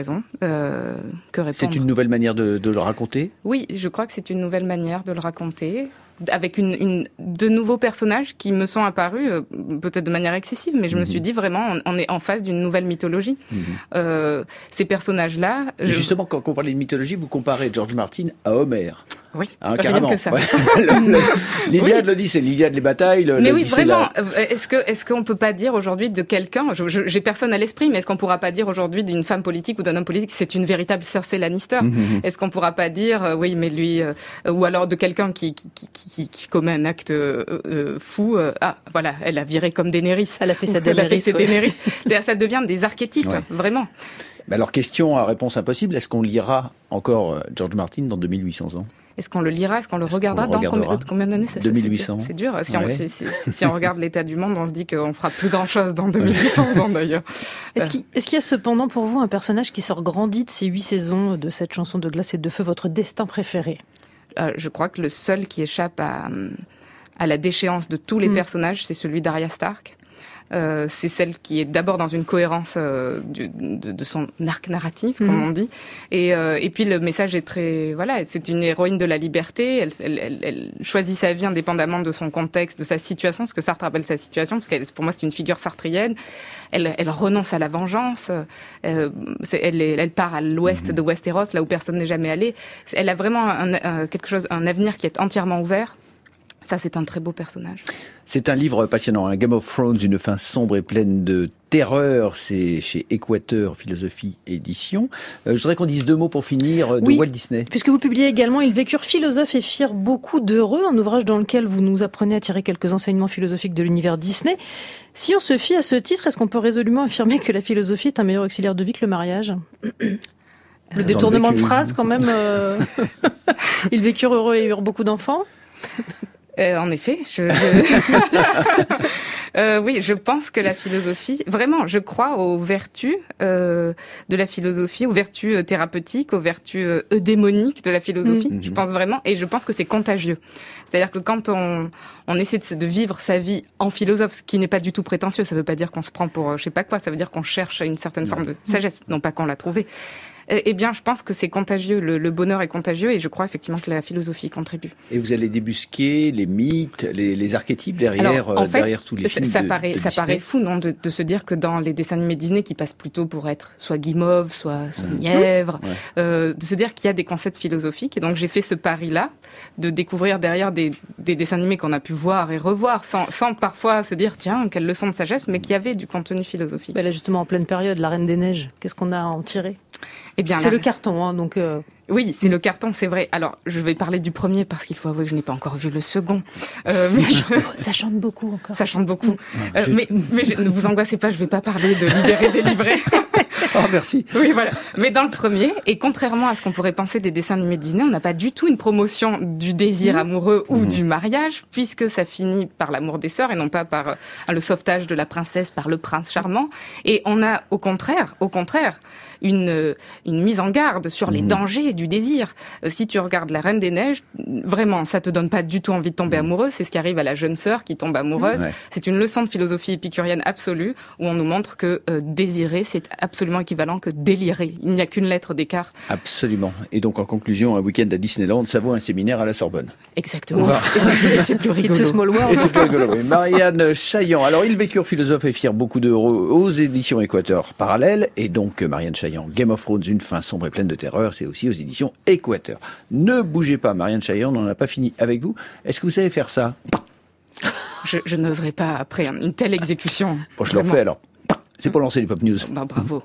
Que répondre ? C'est une nouvelle manière de le raconter ? Oui, je crois que c'est une nouvelle manière de le raconter. Avec de nouveaux personnages qui me sont apparus, peut-être de manière excessive, mais je me suis dit vraiment, on est en face d'une nouvelle mythologie. Ces personnages-là... Justement, quand on parlait de mythologie, vous comparez George Martin à Homère. Oui, rien carrément. Que ça. L'Iliade, l'Odyssée, l'Iliade, les batailles, mais oui, vraiment. Est-ce qu'on peut pas dire aujourd'hui de quelqu'un, j'ai personne à l'esprit, mais est-ce qu'on pourra pas dire aujourd'hui d'une femme politique ou d'un homme politique, c'est une véritable Cersei Lannister? Est-ce qu'on pourra pas dire, oui, mais lui, ou alors de quelqu'un qui commet un acte fou, voilà, elle a viré comme Daenerys. Elle a fait sa Daenerys. Ça devient des archétypes, vraiment. Mais alors, question à réponse impossible, est-ce qu'on lira encore George Martin dans 2800 ans ? Est-ce qu'on le lira ? Est-ce qu'on le regardera dans combien d'années? 2800. C'est dur. Si on regarde l'état du monde, on se dit qu'on fera plus grand-chose dans 2800 ans d'ailleurs. Est-ce qu'il y a cependant pour vous un personnage qui sort grandi de ces 8 saisons de cette chanson de glace et de feu, votre destin préféré? Je crois que le seul qui échappe à la déchéance de tous les personnages, c'est celui d'Arya Stark. C'est celle qui est d'abord dans une cohérence de son arc narratif, comme on dit. Et puis le message est très... Voilà, c'est une héroïne de la liberté. Elle choisit sa vie indépendamment de son contexte, de sa situation, parce que Sartre appelle sa situation, parce que pour moi c'est une figure sartrienne. Elle renonce à la vengeance. Elle part à l'ouest de Westeros, là où personne n'est jamais allé. Elle a vraiment un avenir qui est entièrement ouvert. Ça, c'est un très beau personnage. C'est un livre passionnant, hein. Game of Thrones, une fin sombre et pleine de terreur. C'est chez Équateur Philosophie Édition. Je voudrais qu'on dise 2 mots pour finir de Walt Disney. Puisque vous publiez également « Ils vécurent philosophes et firent beaucoup d'heureux », un ouvrage dans lequel vous nous apprenez à tirer quelques enseignements philosophiques de l'univers Disney. Si on se fie à ce titre, est-ce qu'on peut résolument affirmer que la philosophie est un meilleur auxiliaire de vie que le mariage ? Le détournement de phrase, quand même. Ils vécurent heureux et eurent beaucoup d'enfants. En effet, oui, je pense que la philosophie, vraiment, je crois aux vertus de la philosophie, aux vertus thérapeutiques, aux vertus eudémoniques de la philosophie. Je pense vraiment, et je pense que c'est contagieux. C'est-à-dire que quand on essaie de vivre sa vie en philosophe, ce qui n'est pas du tout prétentieux, ça veut pas dire qu'on se prend pour je sais pas quoi, ça veut dire qu'on cherche une certaine forme de sagesse, non pas qu'on l'a trouvée. Eh bien, je pense que c'est contagieux, le bonheur est contagieux, et je crois effectivement que la philosophie contribue. Et vous allez débusquer les mythes, les archétypes derrière tous les films ça paraît fou, non, de se dire que dans les dessins animés Disney qui passent plutôt pour être soit guimauve, soit mièvre, de se dire qu'il y a des concepts philosophiques. Et donc j'ai fait ce pari-là, de découvrir derrière des dessins animés qu'on a pu voir et revoir, sans parfois se dire tiens, quelle leçon de sagesse, mais qu'il y avait du contenu philosophique. Là justement, en pleine période, la Reine des Neiges, qu'est-ce qu'on a à en tirer ? Eh bien, c'est le carton, hein, donc... Oui, c'est le carton, c'est vrai. Alors, je vais parler du premier parce qu'il faut avouer que je n'ai pas encore vu le second. Ça chante beaucoup encore. Ça chante beaucoup. Mais ne vous angoissez pas, je ne vais pas parler de Libéré, délivré. Oh, merci. Oui, voilà. Mais dans le premier, et contrairement à ce qu'on pourrait penser des dessins animés Disney, on n'a pas du tout une promotion du désir amoureux ou du mariage, puisque ça finit par l'amour des sœurs et non pas par le sauvetage de la princesse par le prince charmant. Et on a, au contraire, une mise en garde sur les dangers du désir. Si tu regardes La Reine des Neiges, vraiment, ça te donne pas du tout envie de tomber amoureuse. C'est ce qui arrive à la jeune sœur qui tombe amoureuse. Ouais. C'est une leçon de philosophie épicurienne absolue où on nous montre que désirer, c'est absolument équivalent que délirer. Il n'y a qu'une lettre d'écart. Absolument. Et donc, en conclusion, un week-end à Disneyland, ça vaut un séminaire à la Sorbonne. Exactement. Et c'est plus rigolo. It's a small world. Et c'est plus rigolo. Oui. Marianne Chaillan. Alors, ils vécurent philosophes et firent beaucoup d'euros aux éditions Équateur Parallèle. Et donc, Marianne Chaillan, Game of Thrones, une fin sombre et pleine de terreur, c'est aussi aux éditions Équateur. Ne bougez pas, Marianne Chaillan, on n'en a pas fini avec vous. Est-ce que vous savez faire ça? Je n'oserais pas après une telle exécution. Bon, je le refais alors. C'est pour lancer les Pop News. Bah, bravo.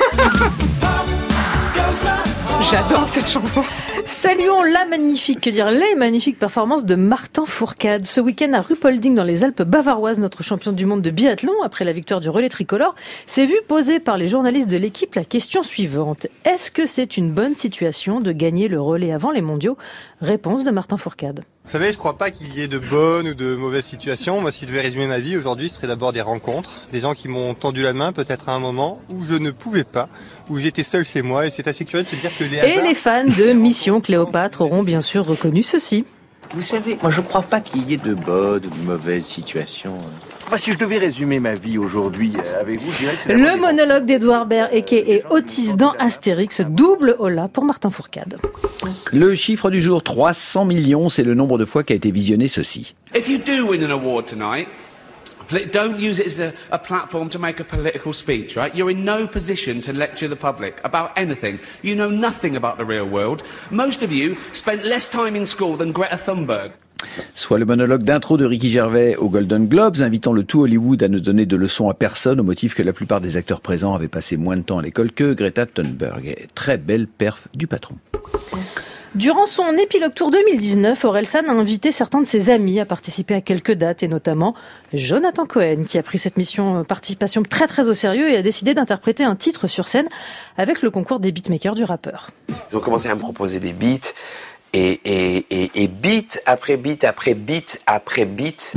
J'adore cette chanson. Saluons la magnifique, que dire, les magnifiques performances de Martin Fourcade. Ce week-end à Ruppolding dans les Alpes bavaroises, notre champion du monde de biathlon, après la victoire du relais tricolore, s'est vu poser par les journalistes de l'équipe la question suivante. Est-ce que c'est une bonne situation de gagner le relais avant les mondiaux? Réponse de Martin Fourcade. Vous savez, je crois pas qu'il y ait de bonnes ou de mauvaises situations. Moi, ce qui devait résumer ma vie aujourd'hui, ce serait d'abord des rencontres. Des gens qui m'ont tendu la main, peut-être à un moment où je ne pouvais pas, où j'étais seul chez moi. Et c'est assez curieux de se dire que les hasards... Et les fans de Mission Cléopâtre auront bien sûr reconnu ceci. Vous savez, moi je crois pas qu'il y ait de bonnes ou de mauvaises situations. Moi, si je devais résumer ma vie aujourd'hui avec vous, je dirais que c'est... Le monologue d'Edouard Baird, a.k.a. Otis dans Astérix, double hola pour Martin Fourcade. Le chiffre du jour, 300 millions, c'est le nombre de fois qu'a été visionné ceci. If you do win an award tonight, don't use it as a platform to make a political speech, right? You're in no position to lecture the public about anything. You know nothing about the real world. Most of you spent less time in school than Greta Thunberg. Soit le monologue d'intro de Ricky Gervais aux Golden Globes, invitant le tout Hollywood à ne donner de leçons à personne au motif que la plupart des acteurs présents avaient passé moins de temps à l'école que Greta Thunberg. Très belle perf du patron. Durant son épilogue tour 2019, Orelsan a invité certains de ses amis à participer à quelques dates, et notamment Jonathan Cohen, qui a pris cette mission participation très très au sérieux et a décidé d'interpréter un titre sur scène avec le concours des beatmakers du rappeur. Ils ont commencé à me proposer des beats, et beat après beat après beat après beat,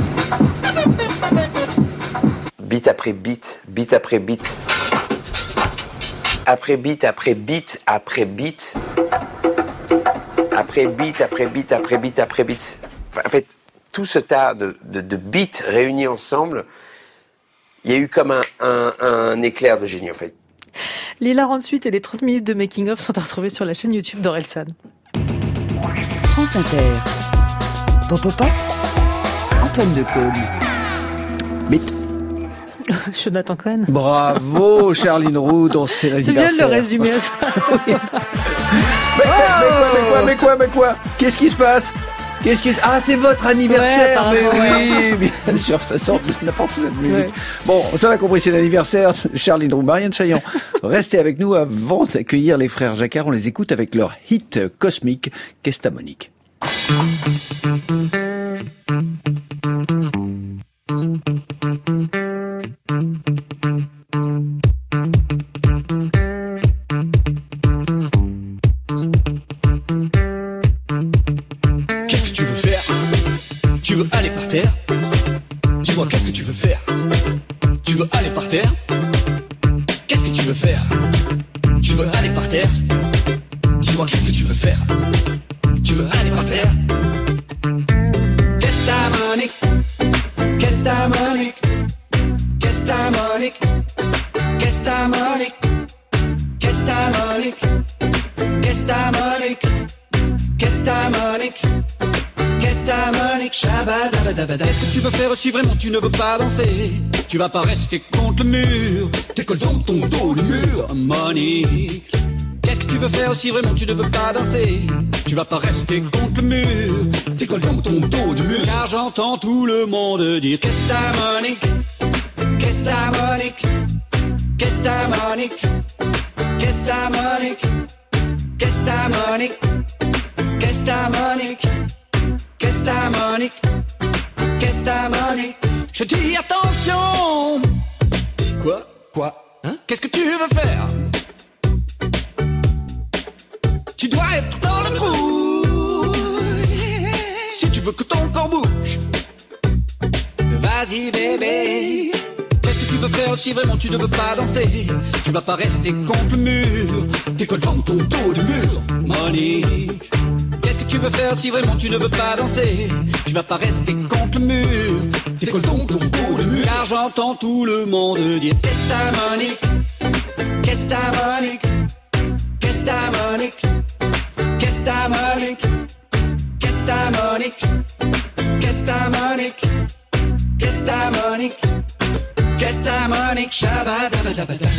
beat après beat, beat après beat, après beat après beat après beat, après beat après beat après beat après beat. En fait, tout ce tas de beats réunis ensemble, il y a eu comme un éclair de génie en fait. L'hilarante suite et les 30 minutes de making-of sont à retrouver sur la chaîne YouTube d'Orelsan. France Inter. Pop Pop Pop. Antoine Decaune. Beat. Jonathan Cohen. Bravo, Charline Roux, dont c'est l'anniversaire. C'est bien de le résumer à ça. Mais quoi Qu'est-ce qui se passe? Ah, c'est votre anniversaire. Ouais, mais oui, bien sûr, ça sort de n'importe quelle musique. Ouais. Bon, ça l'a compris, c'est l'anniversaire. Charline Roux, Marianne Chaillan. Restez avec nous avant d'accueillir les frères Jacquard. On les écoute avec leur hit cosmique, Kestamonique. Tu veux aller par terre? Dis-moi qu'est-ce que tu veux faire? Tu veux aller par terre? Qu'est-ce que tu veux faire? Tu veux aller par terre? Dis-moi qu'est-ce que tu veux faire? Tu veux aller par terre? Kestamonique, Kestamonique, Kestamonique, Kestamonique, Kestamonique, Kestamonique, Kestamonique. Qu'est-ce que tu veux faire si vraiment tu ne veux pas danser? Tu vas pas rester contre le mur, décolle dans ton dos le mur, Monique. Qu'est-ce que tu veux faire si vraiment tu ne veux pas danser? Tu vas pas rester contre le mur, décolle dans ton dos le mur. Car j'entends tout le monde dire Kestamonique, Kestamonique, Kestamonique, Kestamonique, Kestamonique, Kestamonique. Kestamonique, Kestamonique. Je dis attention. Quoi? Hein? Qu'est-ce que tu veux faire? Tu dois être dans le groove. Si tu veux que ton corps bouge, vas-y bébé. Qu'est-ce que tu veux veux faire si vraiment tu ne veux pas danser? Tu vas pas rester contre le mur, décolle dans ton dos du mur, Monique. Qu'est-ce que tu veux faire si vraiment tu ne veux pas danser? Tu vas pas rester contre le mur, décolle dans ton dos du mur. Car j'entends tout le monde dire qu'est-ce ta Monique, qu'est-ce ta Monique, qu'est-ce ta Monique, qu'est-ce ta Monique, qu'est-ce ta Monique, qu'est-ce ta Monique, qu'est-ce ta Monique, qu'est-ce ta Monique, shabadabadabada.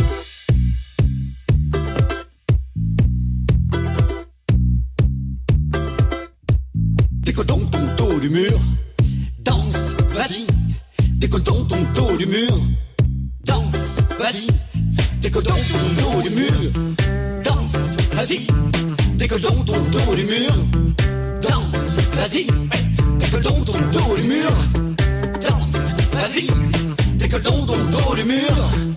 Décolle donc ton dos du mur, danse, vas-y. Décolle donc ton dos du mur, danse, vas-y. Décolle donc ton dos du mur, danse, vas-y. Décolle donc ton dos du mur, danse, vas-y. Décolle donc ton dos du mur, danse, vas-y. Décolle donc ton dos du mur,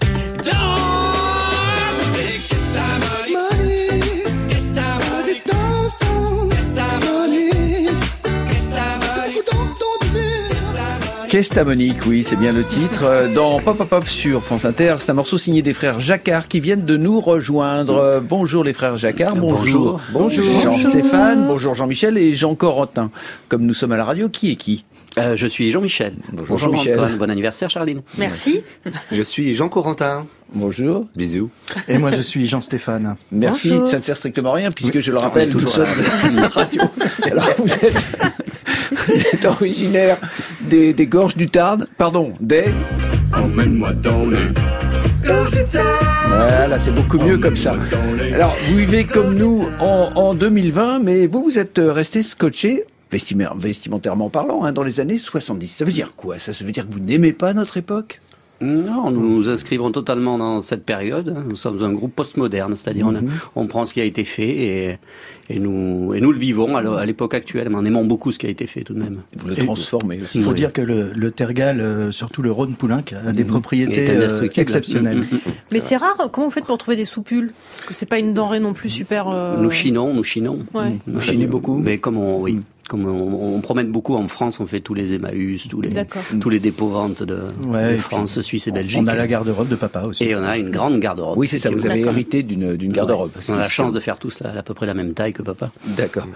danse. Et qu'est-ce ta Monique, qu'est-ce ta Monique, danse, danse. Qu'est-ce ta Monique, qu'est-ce ta Monique, décolle donc ton mur. Qu'est-ce ta Monique, oui, c'est bien le titre. Dans Pop Pop Pop sur France Inter, c'est un morceau signé des frères Jacquard qui viennent de nous rejoindre. Bonjour les frères Jacquard, bonjour. Bonjour Jean-Stéphane, bonjour Jean-Michel et Jean Corentin. Comme nous sommes à la radio, qui est qui? Je suis Jean-Michel. Bonjour Jean-Michel. Antoine, bon anniversaire Charline. Merci. Je suis Jean Corentin. Bonjour. Bisous. Et moi je suis Jean-Stéphane. Merci, bonjour. Ça ne sert strictement à rien puisque je le rappelle, toujours nous sommes à la radio. Alors vous êtes originaire des Gorges du Tarn, pardon, des... Emmène-moi dans les gorges du Tarn. Voilà, c'est beaucoup mieux comme ça. Alors, vous vivez comme nous en 2020, mais vous êtes resté scotché, vestimentairement parlant, dans les années 70. Ça veut dire quoi? Ça veut dire que vous n'aimez pas notre époque? Non, nous nous inscrivons totalement dans cette période. Nous sommes un groupe postmoderne, c'est-à-dire on prend ce qui a été fait et nous le vivons à l'époque actuelle, mais en aimant beaucoup ce qui a été fait tout de même. Vous le transformez aussi. Il faut dire que le tergal, surtout le Rhône-Poulenc, a des propriétés exceptionnelles. Mais c'est rare, comment vous faites pour trouver des soupules? Parce que c'est pas une denrée non plus super... Nous chinons. Ouais. Vous chinez beaucoup? Mais comme on promène beaucoup en France, on fait tous les Emmaüs, tous les dépôts-ventes de France, Suisse et Belgique. On a la garde-robe de papa aussi. Et on a une grande garde-robe. Oui, c'est ça, vous avez hérité d'une garde-robe. On a la chance de faire tous à peu près la même taille que papa. D'accord.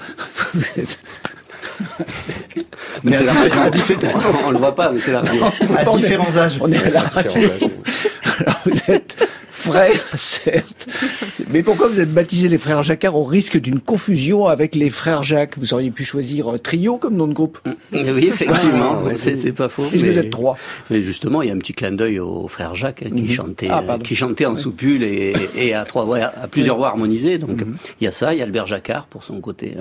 Mais c'est la radio. On le voit pas, mais c'est la radio. À différents âges. On est à la radio. Alors vous êtes frères, certes. Mais pourquoi vous êtes baptisés les frères Jacquard au risque d'une confusion avec les frères Jacques? Vous auriez pu choisir Trio comme nom de groupe. Oui, effectivement, c'est pas faux. Est-ce que vous êtes trois? Mais justement, il y a un petit clin d'œil aux frères Jacques qui chantaient en soupule et à plusieurs voix harmonisées. Donc il y a ça, il y a Albert Jacquard pour son côté.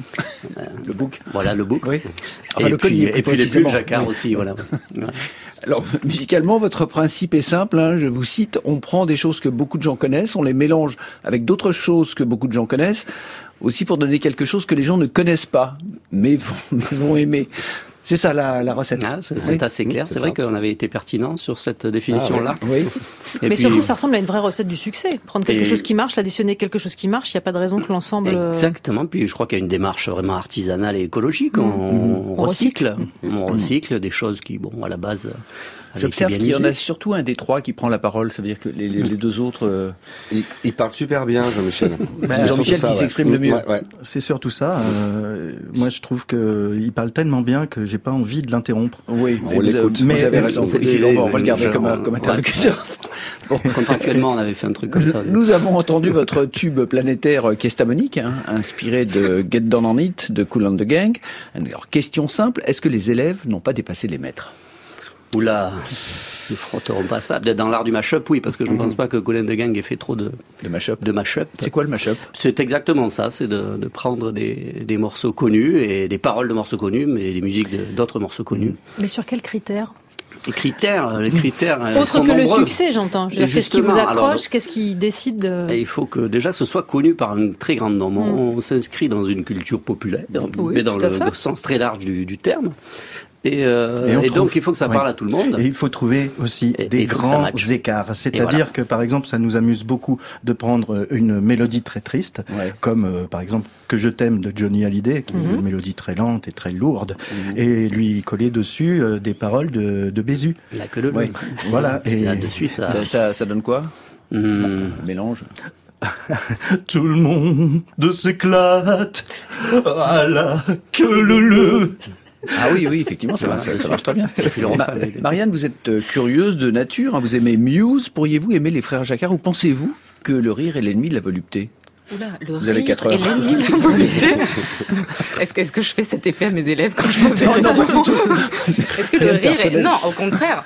Le bouc. Voilà, le bouc. Oui. Enfin, et puis les pulls Jacquard aussi, voilà. Alors, musicalement, votre principe est simple, je vous cite, on prend des choses que beaucoup de gens connaissent, on les mélange avec d'autres choses que beaucoup de gens connaissent, aussi pour donner quelque chose que les gens ne connaissent pas, mais vont aimer. C'est ça la recette. C'est assez clair. C'est vrai qu'on avait été pertinent sur cette définition-là. Oui. Mais surtout, ça ressemble à une vraie recette du succès. Prendre quelque chose qui marche, l'additionner quelque chose qui marche, il n'y a pas de raison que l'ensemble... Exactement. Puis je crois qu'il y a une démarche vraiment artisanale et écologique. On recycle. On recycle des choses qui, à la base... J'observe qu'il y en a surtout un des trois qui prend la parole. Ça veut dire que les deux autres... Il parle super bien, Jean-Michel. Jean-Michel qui s'exprime le mieux. Ouais. C'est surtout ça. Moi, je trouve qu'il parle tellement bien que j'ai pas envie de l'interrompre. Oui, on l'écoute. Mais vous avez raison. On va le garder comme interlocuteur. Bon, contractuellement, on avait fait un truc comme ça. Nous avons entendu votre tube planétaire Qu'est-ce ta Monique, inspiré de Get Down on It de Kool and the Gang. Alors, question simple, est-ce que les élèves n'ont pas dépassé les maîtres? Oula, nous frotterons pas ça. Dans l'art du mash-up, oui, parce que je ne pense pas que Kool and the Gang ait fait trop de mash-up. C'est quoi le mash-up? C'est exactement ça, c'est de prendre des morceaux connus et des paroles de morceaux connus, mais des musiques d'autres morceaux connus. Mais sur quels critères? Les critères autre sont que nombreux. Le succet, j'entends. Qu'est-ce qui vous accroche? Qu'est-ce qui décide Il faut que déjà ce soit connu par un très grand nombre. On s'inscrit dans une culture populaire, mais dans le sens très large du terme. Et donc, il faut que ça parle à tout le monde. Et il faut trouver aussi des grands écarts. C'est-à-dire que, par exemple, ça nous amuse beaucoup de prendre une mélodie très triste, comme, par exemple, Que je t'aime de Johnny Hallyday, qui est une mélodie très lente et très lourde, et lui coller dessus des paroles de Bézu. La queue de l'eau. Voilà. Et là, de suite, ça donne quoi? Un mélange. Tout le monde s'éclate à la queue leu. Ah oui, effectivement, ça marche très bien. Marianne, vous êtes curieuse de nature, hein, vous aimez Muse, pourriez-vous aimer les frères Jacquard ou pensez-vous que le rire est l'ennemi de la volupté? Oula, le rire est l'ennemi de la volupté. Est-ce que je fais cet effet à mes élèves quand je pose des questions? Est-ce que le rire est... Non, au contraire.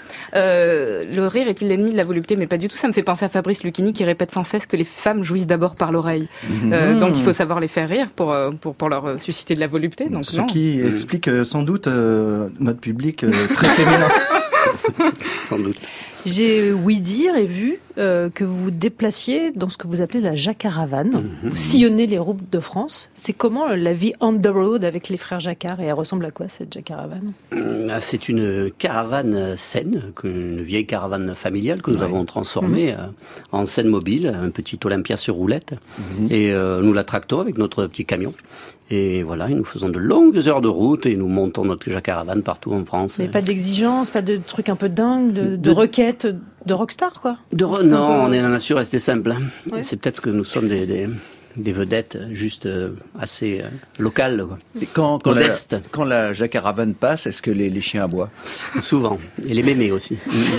Le rire est-il l'ennemi de la volupté? Mais pas du tout. Ça me fait penser à Fabrice Lucchini qui répète sans cesse que les femmes jouissent d'abord par l'oreille. Donc il faut savoir les faire rire pour leur susciter de la volupté. Donc, ce qui explique sans doute notre public très féminin. Sans doute. J'ai ouï dire et vu que vous vous déplaciez dans ce que vous appelez la Jacaravane. Vous sillonnez les routes de France. C'est comment la vie on the road avec les frères Jacquard et elle ressemble à quoi cette Jacaravane? C'est une caravane scène, une vieille caravane familiale que nous avons transformée en scène mobile, un petit Olympia sur roulette. Et nous la tractons avec notre petit camion. Et voilà, et nous faisons de longues heures de route et nous montons notre Jacaravane partout en France. Mais pas d'exigence, pas de trucs un peu dingues, de requêtes, de rockstar, quoi. Non, on est dans la nature, rester simple. Ouais. C'est peut-être que nous sommes des vedettes juste assez locales, quoi. Et quand la Jacaravane passe, est-ce que les chiens aboient? Souvent. Et les mémés aussi.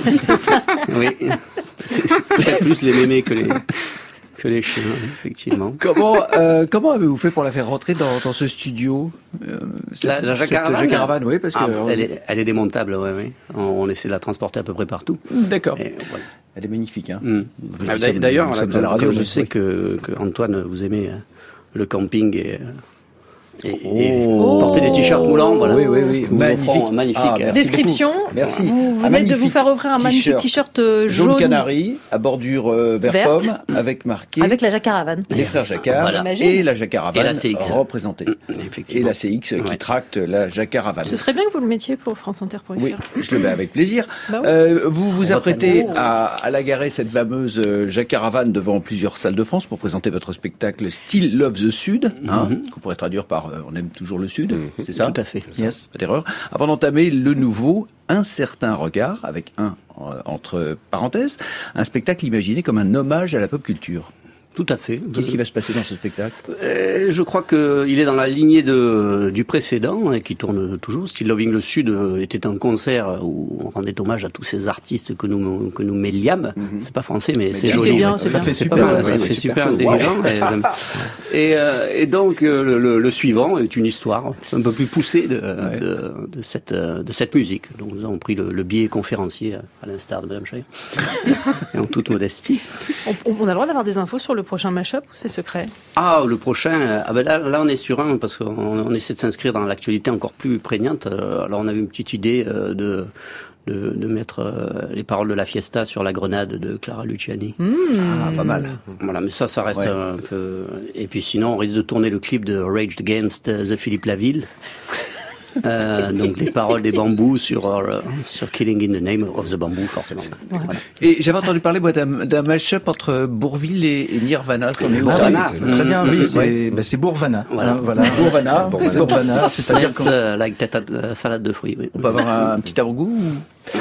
Oui. C'est peut-être plus les mémés que les chiens, effectivement. Comment avez-vous fait pour la faire rentrer dans ce studio? La Jacaravane, oui, parce que elle est démontable, oui. On essaie de la transporter à peu près partout. D'accord. Et, voilà. Elle est magnifique, hein. D'ailleurs, je sais que Antoine, vous aimez le camping et porter des t-shirts moulants, voilà. Oui. Magnifique. Description. Merci. Vous venez de vous faire offrir un magnifique t-shirt jaune canari à bordure vert pomme avec marqué avec la Jacaravane. Les frères Jacquard et la Jacaravane et la CX représentée. Et la CX qui tracte la Jacaravane. Ce serait bien que vous le mettiez pour France Inter pour Oui, je le mets avec plaisir. Vous vous apprêtez à la garer cette fameuse Jacaravane devant plusieurs salles de France pour présenter votre spectacle Still Love the Sud, qu'on pourrait traduire par on aime toujours le Sud, c'est ça? Tout à fait. Yes. Pas d'erreur. Avant d'entamer le nouveau, un certain regard, avec entre parenthèses, un spectacle imaginé comme un hommage à la pop culture. Tout à fait. Qu'est-ce qui va se passer dans ce spectacle? Je crois qu'il est dans la lignée du précédent, et qui tourne toujours. Still Loving le Sud était un concert où on rendait hommage à tous ces artistes que nous mêlions. C'est pas français, mais c'est joli. Bien, ça fait super, ça fait super intelligent. Et donc le suivant est une histoire un peu plus poussée de cette musique. Donc nous avons pris le biais conférencier à l'instar de Madame Chaillot, et en toute modestie. On a le droit d'avoir des infos sur le prochain mashup ou c'est secret? Le prochain, là on est sur un, parce qu'on essaie de s'inscrire dans l'actualité encore plus prégnante. Alors on avait une petite idée de mettre les paroles de la Fiesta sur la grenade de Clara Luciani. Pas mal. Voilà, mais ça reste un peu... Et puis sinon, on risque de tourner le clip de Rage Against the Philippe Laville. Donc les paroles des bambous sur Killing in the Name of the Bamboo, forcément. Voilà. Et j'avais entendu parler d'un mashup entre Bourvil et Nirvana. Très bien, oui, c'est Bourvana. Voilà. Bourvana, c'est-à-dire like salade de fruits. Oui. On peut avoir un petit avant-goût c'est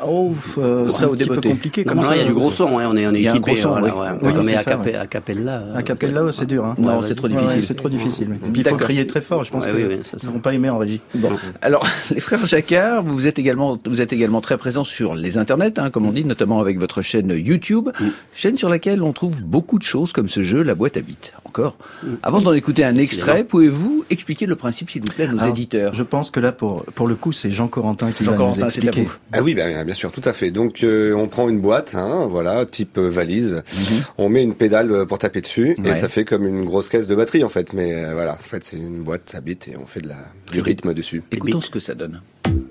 un petit peu compliqué comme ça. Il y a du gros son, on est équipé. Mais a cappella. A cappella, c'est dur. Hein. Non, c'est trop difficile. C'est trop difficile. Puis il faut crier très fort. Je pense qu'ils ne vont pas aimer en régie. Bon. Alors, les frères Jacquard, vous êtes également très présents sur les internets, comme on dit, notamment avec votre chaîne YouTube, chaîne sur laquelle on trouve beaucoup de choses comme ce jeu, La Boîte à Beats. Encore. Avant d'en écouter un extrait, pouvez-vous expliquer le principe, s'il vous plaît, à nos éditeurs? Je pense que là, pour le coup, c'est Jean Corentin qui va nous expliquer. Ah oui, bien sûr, tout à fait. Donc, on prend une boîte, type valise. On met une pédale pour taper dessus, et ça fait comme une grosse caisse de batterie, en fait. Mais en fait, c'est une boîte à beats et on fait du rythme dessus. Écoutons ce que ça donne.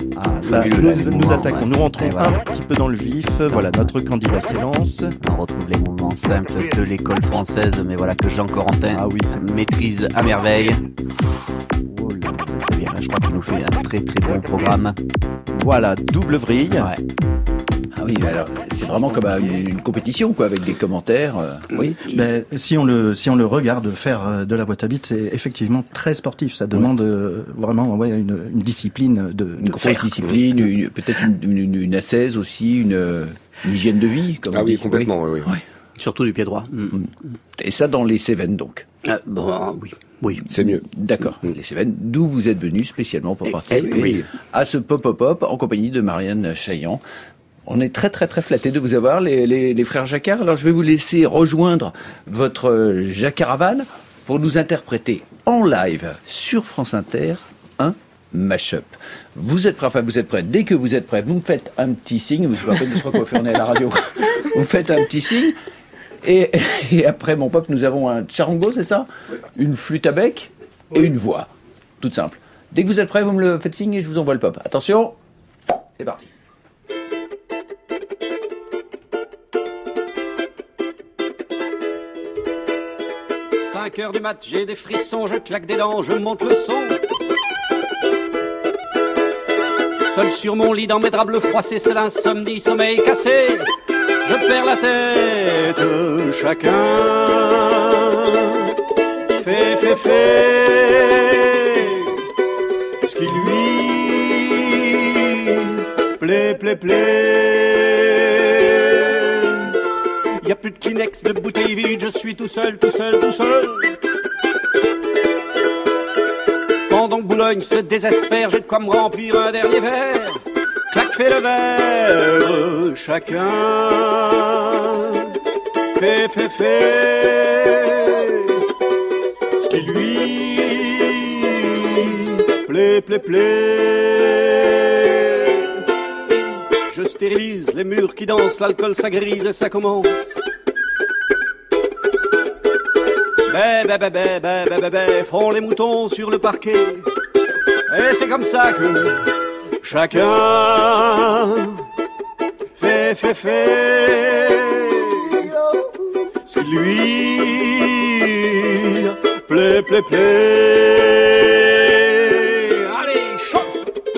Nous attaquons, nous rentrons un petit peu dans le vif. Voilà, notre candidat s'élance. On retrouve les mouvements simples de l'école française, mais voilà que Jean Corentin maîtrise à merveille. Très bien, là je crois qu'il nous fait un très très bon programme. Voilà, double vrille. Ouais. Ah oui, alors c'est vraiment comme une compétition, quoi, avec des commentaires. Oui. Ben, si on le regarde faire de la boîte à beats, c'est effectivement très sportif. Ça demande vraiment une discipline une grosse discipline, peut-être une ascèse aussi, une hygiène de vie. Comme on dit. Complètement, oui. Surtout du pied droit. Et ça dans les Cévennes, donc. Oui. C'est mieux. D'accord. Les Cévennes, d'où vous êtes venu spécialement pour participer à ce pop-up en compagnie de Marianne Chaillan. On est très très très flattés de vous avoir, les frères Jacquard. Alors je vais vous laisser rejoindre votre Jaccaravane pour nous interpréter en live sur France Inter un mash-up. Vous êtes prêts. Dès que vous êtes prêts, vous me faites un petit signe. Vous ne savez pas de se recoiffer, on est à la radio. Vous me faites un petit signe. Et après mon pop, nous avons un charango, c'est ça ? Une flûte à bec et une voix. Toute simple. Dès que vous êtes prêts, vous me le faites signe et je vous envoie le pop. Attention, c'est parti. 5h du mat, j'ai des frissons, je claque des dents, je monte le son. Seul sur mon lit, dans mes draps bleus froissés, c'est l'insomnie, sommeil cassé. Je perds la tête, chacun fait ce qui lui plaît. Y a plus de Kleenex, de bouteilles vides, je suis tout seul. Pendant que Boulogne se désespère, j'ai de quoi me remplir un dernier verre. Clac, fait le verre, chacun fait ce qui lui plaît. Je stérilise les murs qui dansent, l'alcool ça grise et ça commence. Bé, front les moutons sur le parquet. Et c'est comme ça que chacun fait ce qui lui plaît. Allez, chauffe.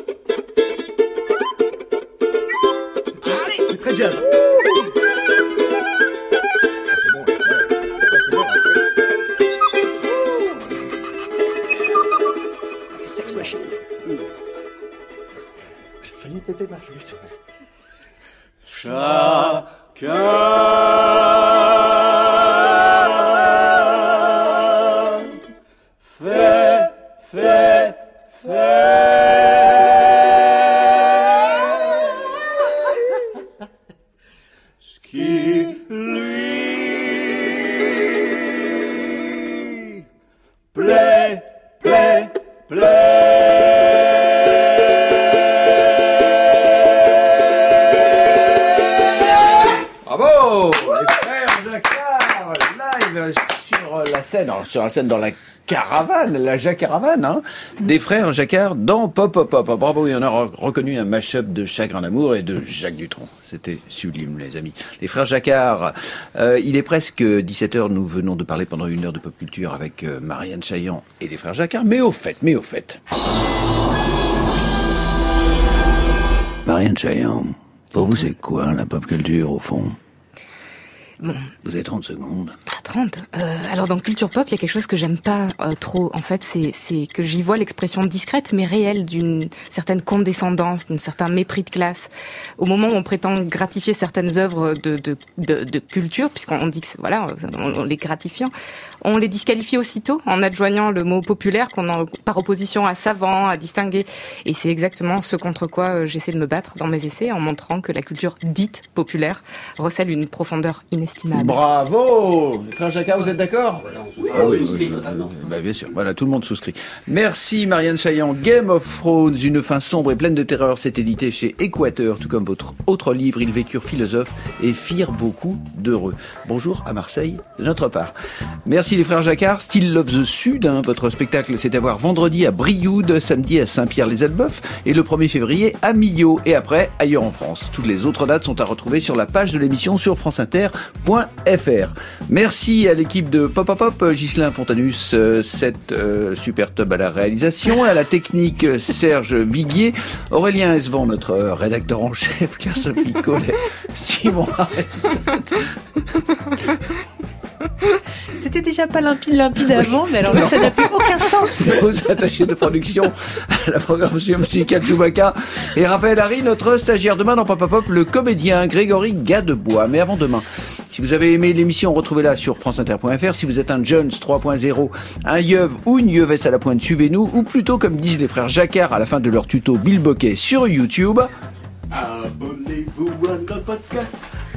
C'est très jazz. Péter ma flûte. Chacun fait ce qui lui plaît. Sur la scène dans la caravane, la Jaccaravane, hein, des frères Jacquard dans Pop. Bravo, et on a reconnu un mash-up de Chagrin d'amour et de Jacques Dutronc. C'était sublime, les amis. Les frères Jacquard, il est presque 17h, nous venons de parler pendant une heure de pop culture avec Marianne Chaillan et les frères Jacquard, mais au fait. Marianne Chaillan, pour vous c'est quoi la pop culture au fond ? Bon. Vous avez 30 secondes. 30. Alors dans Culture Pop, il y a quelque chose que j'aime pas trop. En fait, c'est que j'y vois l'expression discrète mais réelle d'une certaine condescendance, d'un certain mépris de classe. Au moment où on prétend gratifier certaines œuvres de culture, puisqu'on dit que on les gratifiant, on les disqualifie aussitôt en adjoignant le mot populaire par opposition à savant, à distinguer. Et c'est exactement ce contre quoi j'essaie de me battre dans mes essais, en montrant que la culture dite populaire recèle une profondeur inestimable. Bravo! Frère Jacquard, vous êtes d'accord? Oui, souscrit totalement. Bah, bien sûr, voilà, tout le monde souscrit. Merci Marianne Chaillan. Game of Thrones, une fin sombre et pleine de terreur, c'est édité chez Équateur, tout comme votre autre livre, Ils vécurent philosophes et firent beaucoup d'heureux. Bonjour à Marseille, de notre part. Merci les frères Jacquard. Still Love the Sud, votre spectacle, c'est à voir vendredi à Brioude, samedi à Saint-Pierre-les-Elbeufs et le 1er février à Millau et après ailleurs en France. Toutes les autres dates sont à retrouver sur la page de l'émission sur franceinter.fr. Merci Merci à l'équipe de Pop Pop Pop, Ghislain Fontanus, cette super tub à la réalisation, à la technique Serge Viguier, Aurélien Esvan, notre rédacteur en chef, Claire-Sophie Collet, Simon Arest. C'était déjà pas limpide avant, mais alors là, ça n'a plus aucun sens. Nos attachés de production à la programmation musicale Chewbacca et Raphaël Harry, notre stagiaire demain dans Pop Pop Pop, le comédien Grégory Gadebois. Mais avant demain, si vous avez aimé l'émission, retrouvez-la sur franceinter.fr. Si vous êtes un Jones 3.0, un Yeuve ou une Yeuvesse à la pointe, suivez-nous. Ou plutôt, comme disent les frères Jacquard à la fin de leur tuto Bill Bokeh sur YouTube. Abonnez-vous à notre podcast.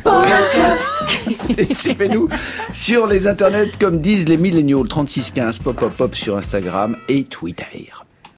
Et suivez-nous sur les internets comme disent les milléniaux, 3615 Pop Pop Pop sur Instagram et Twitter.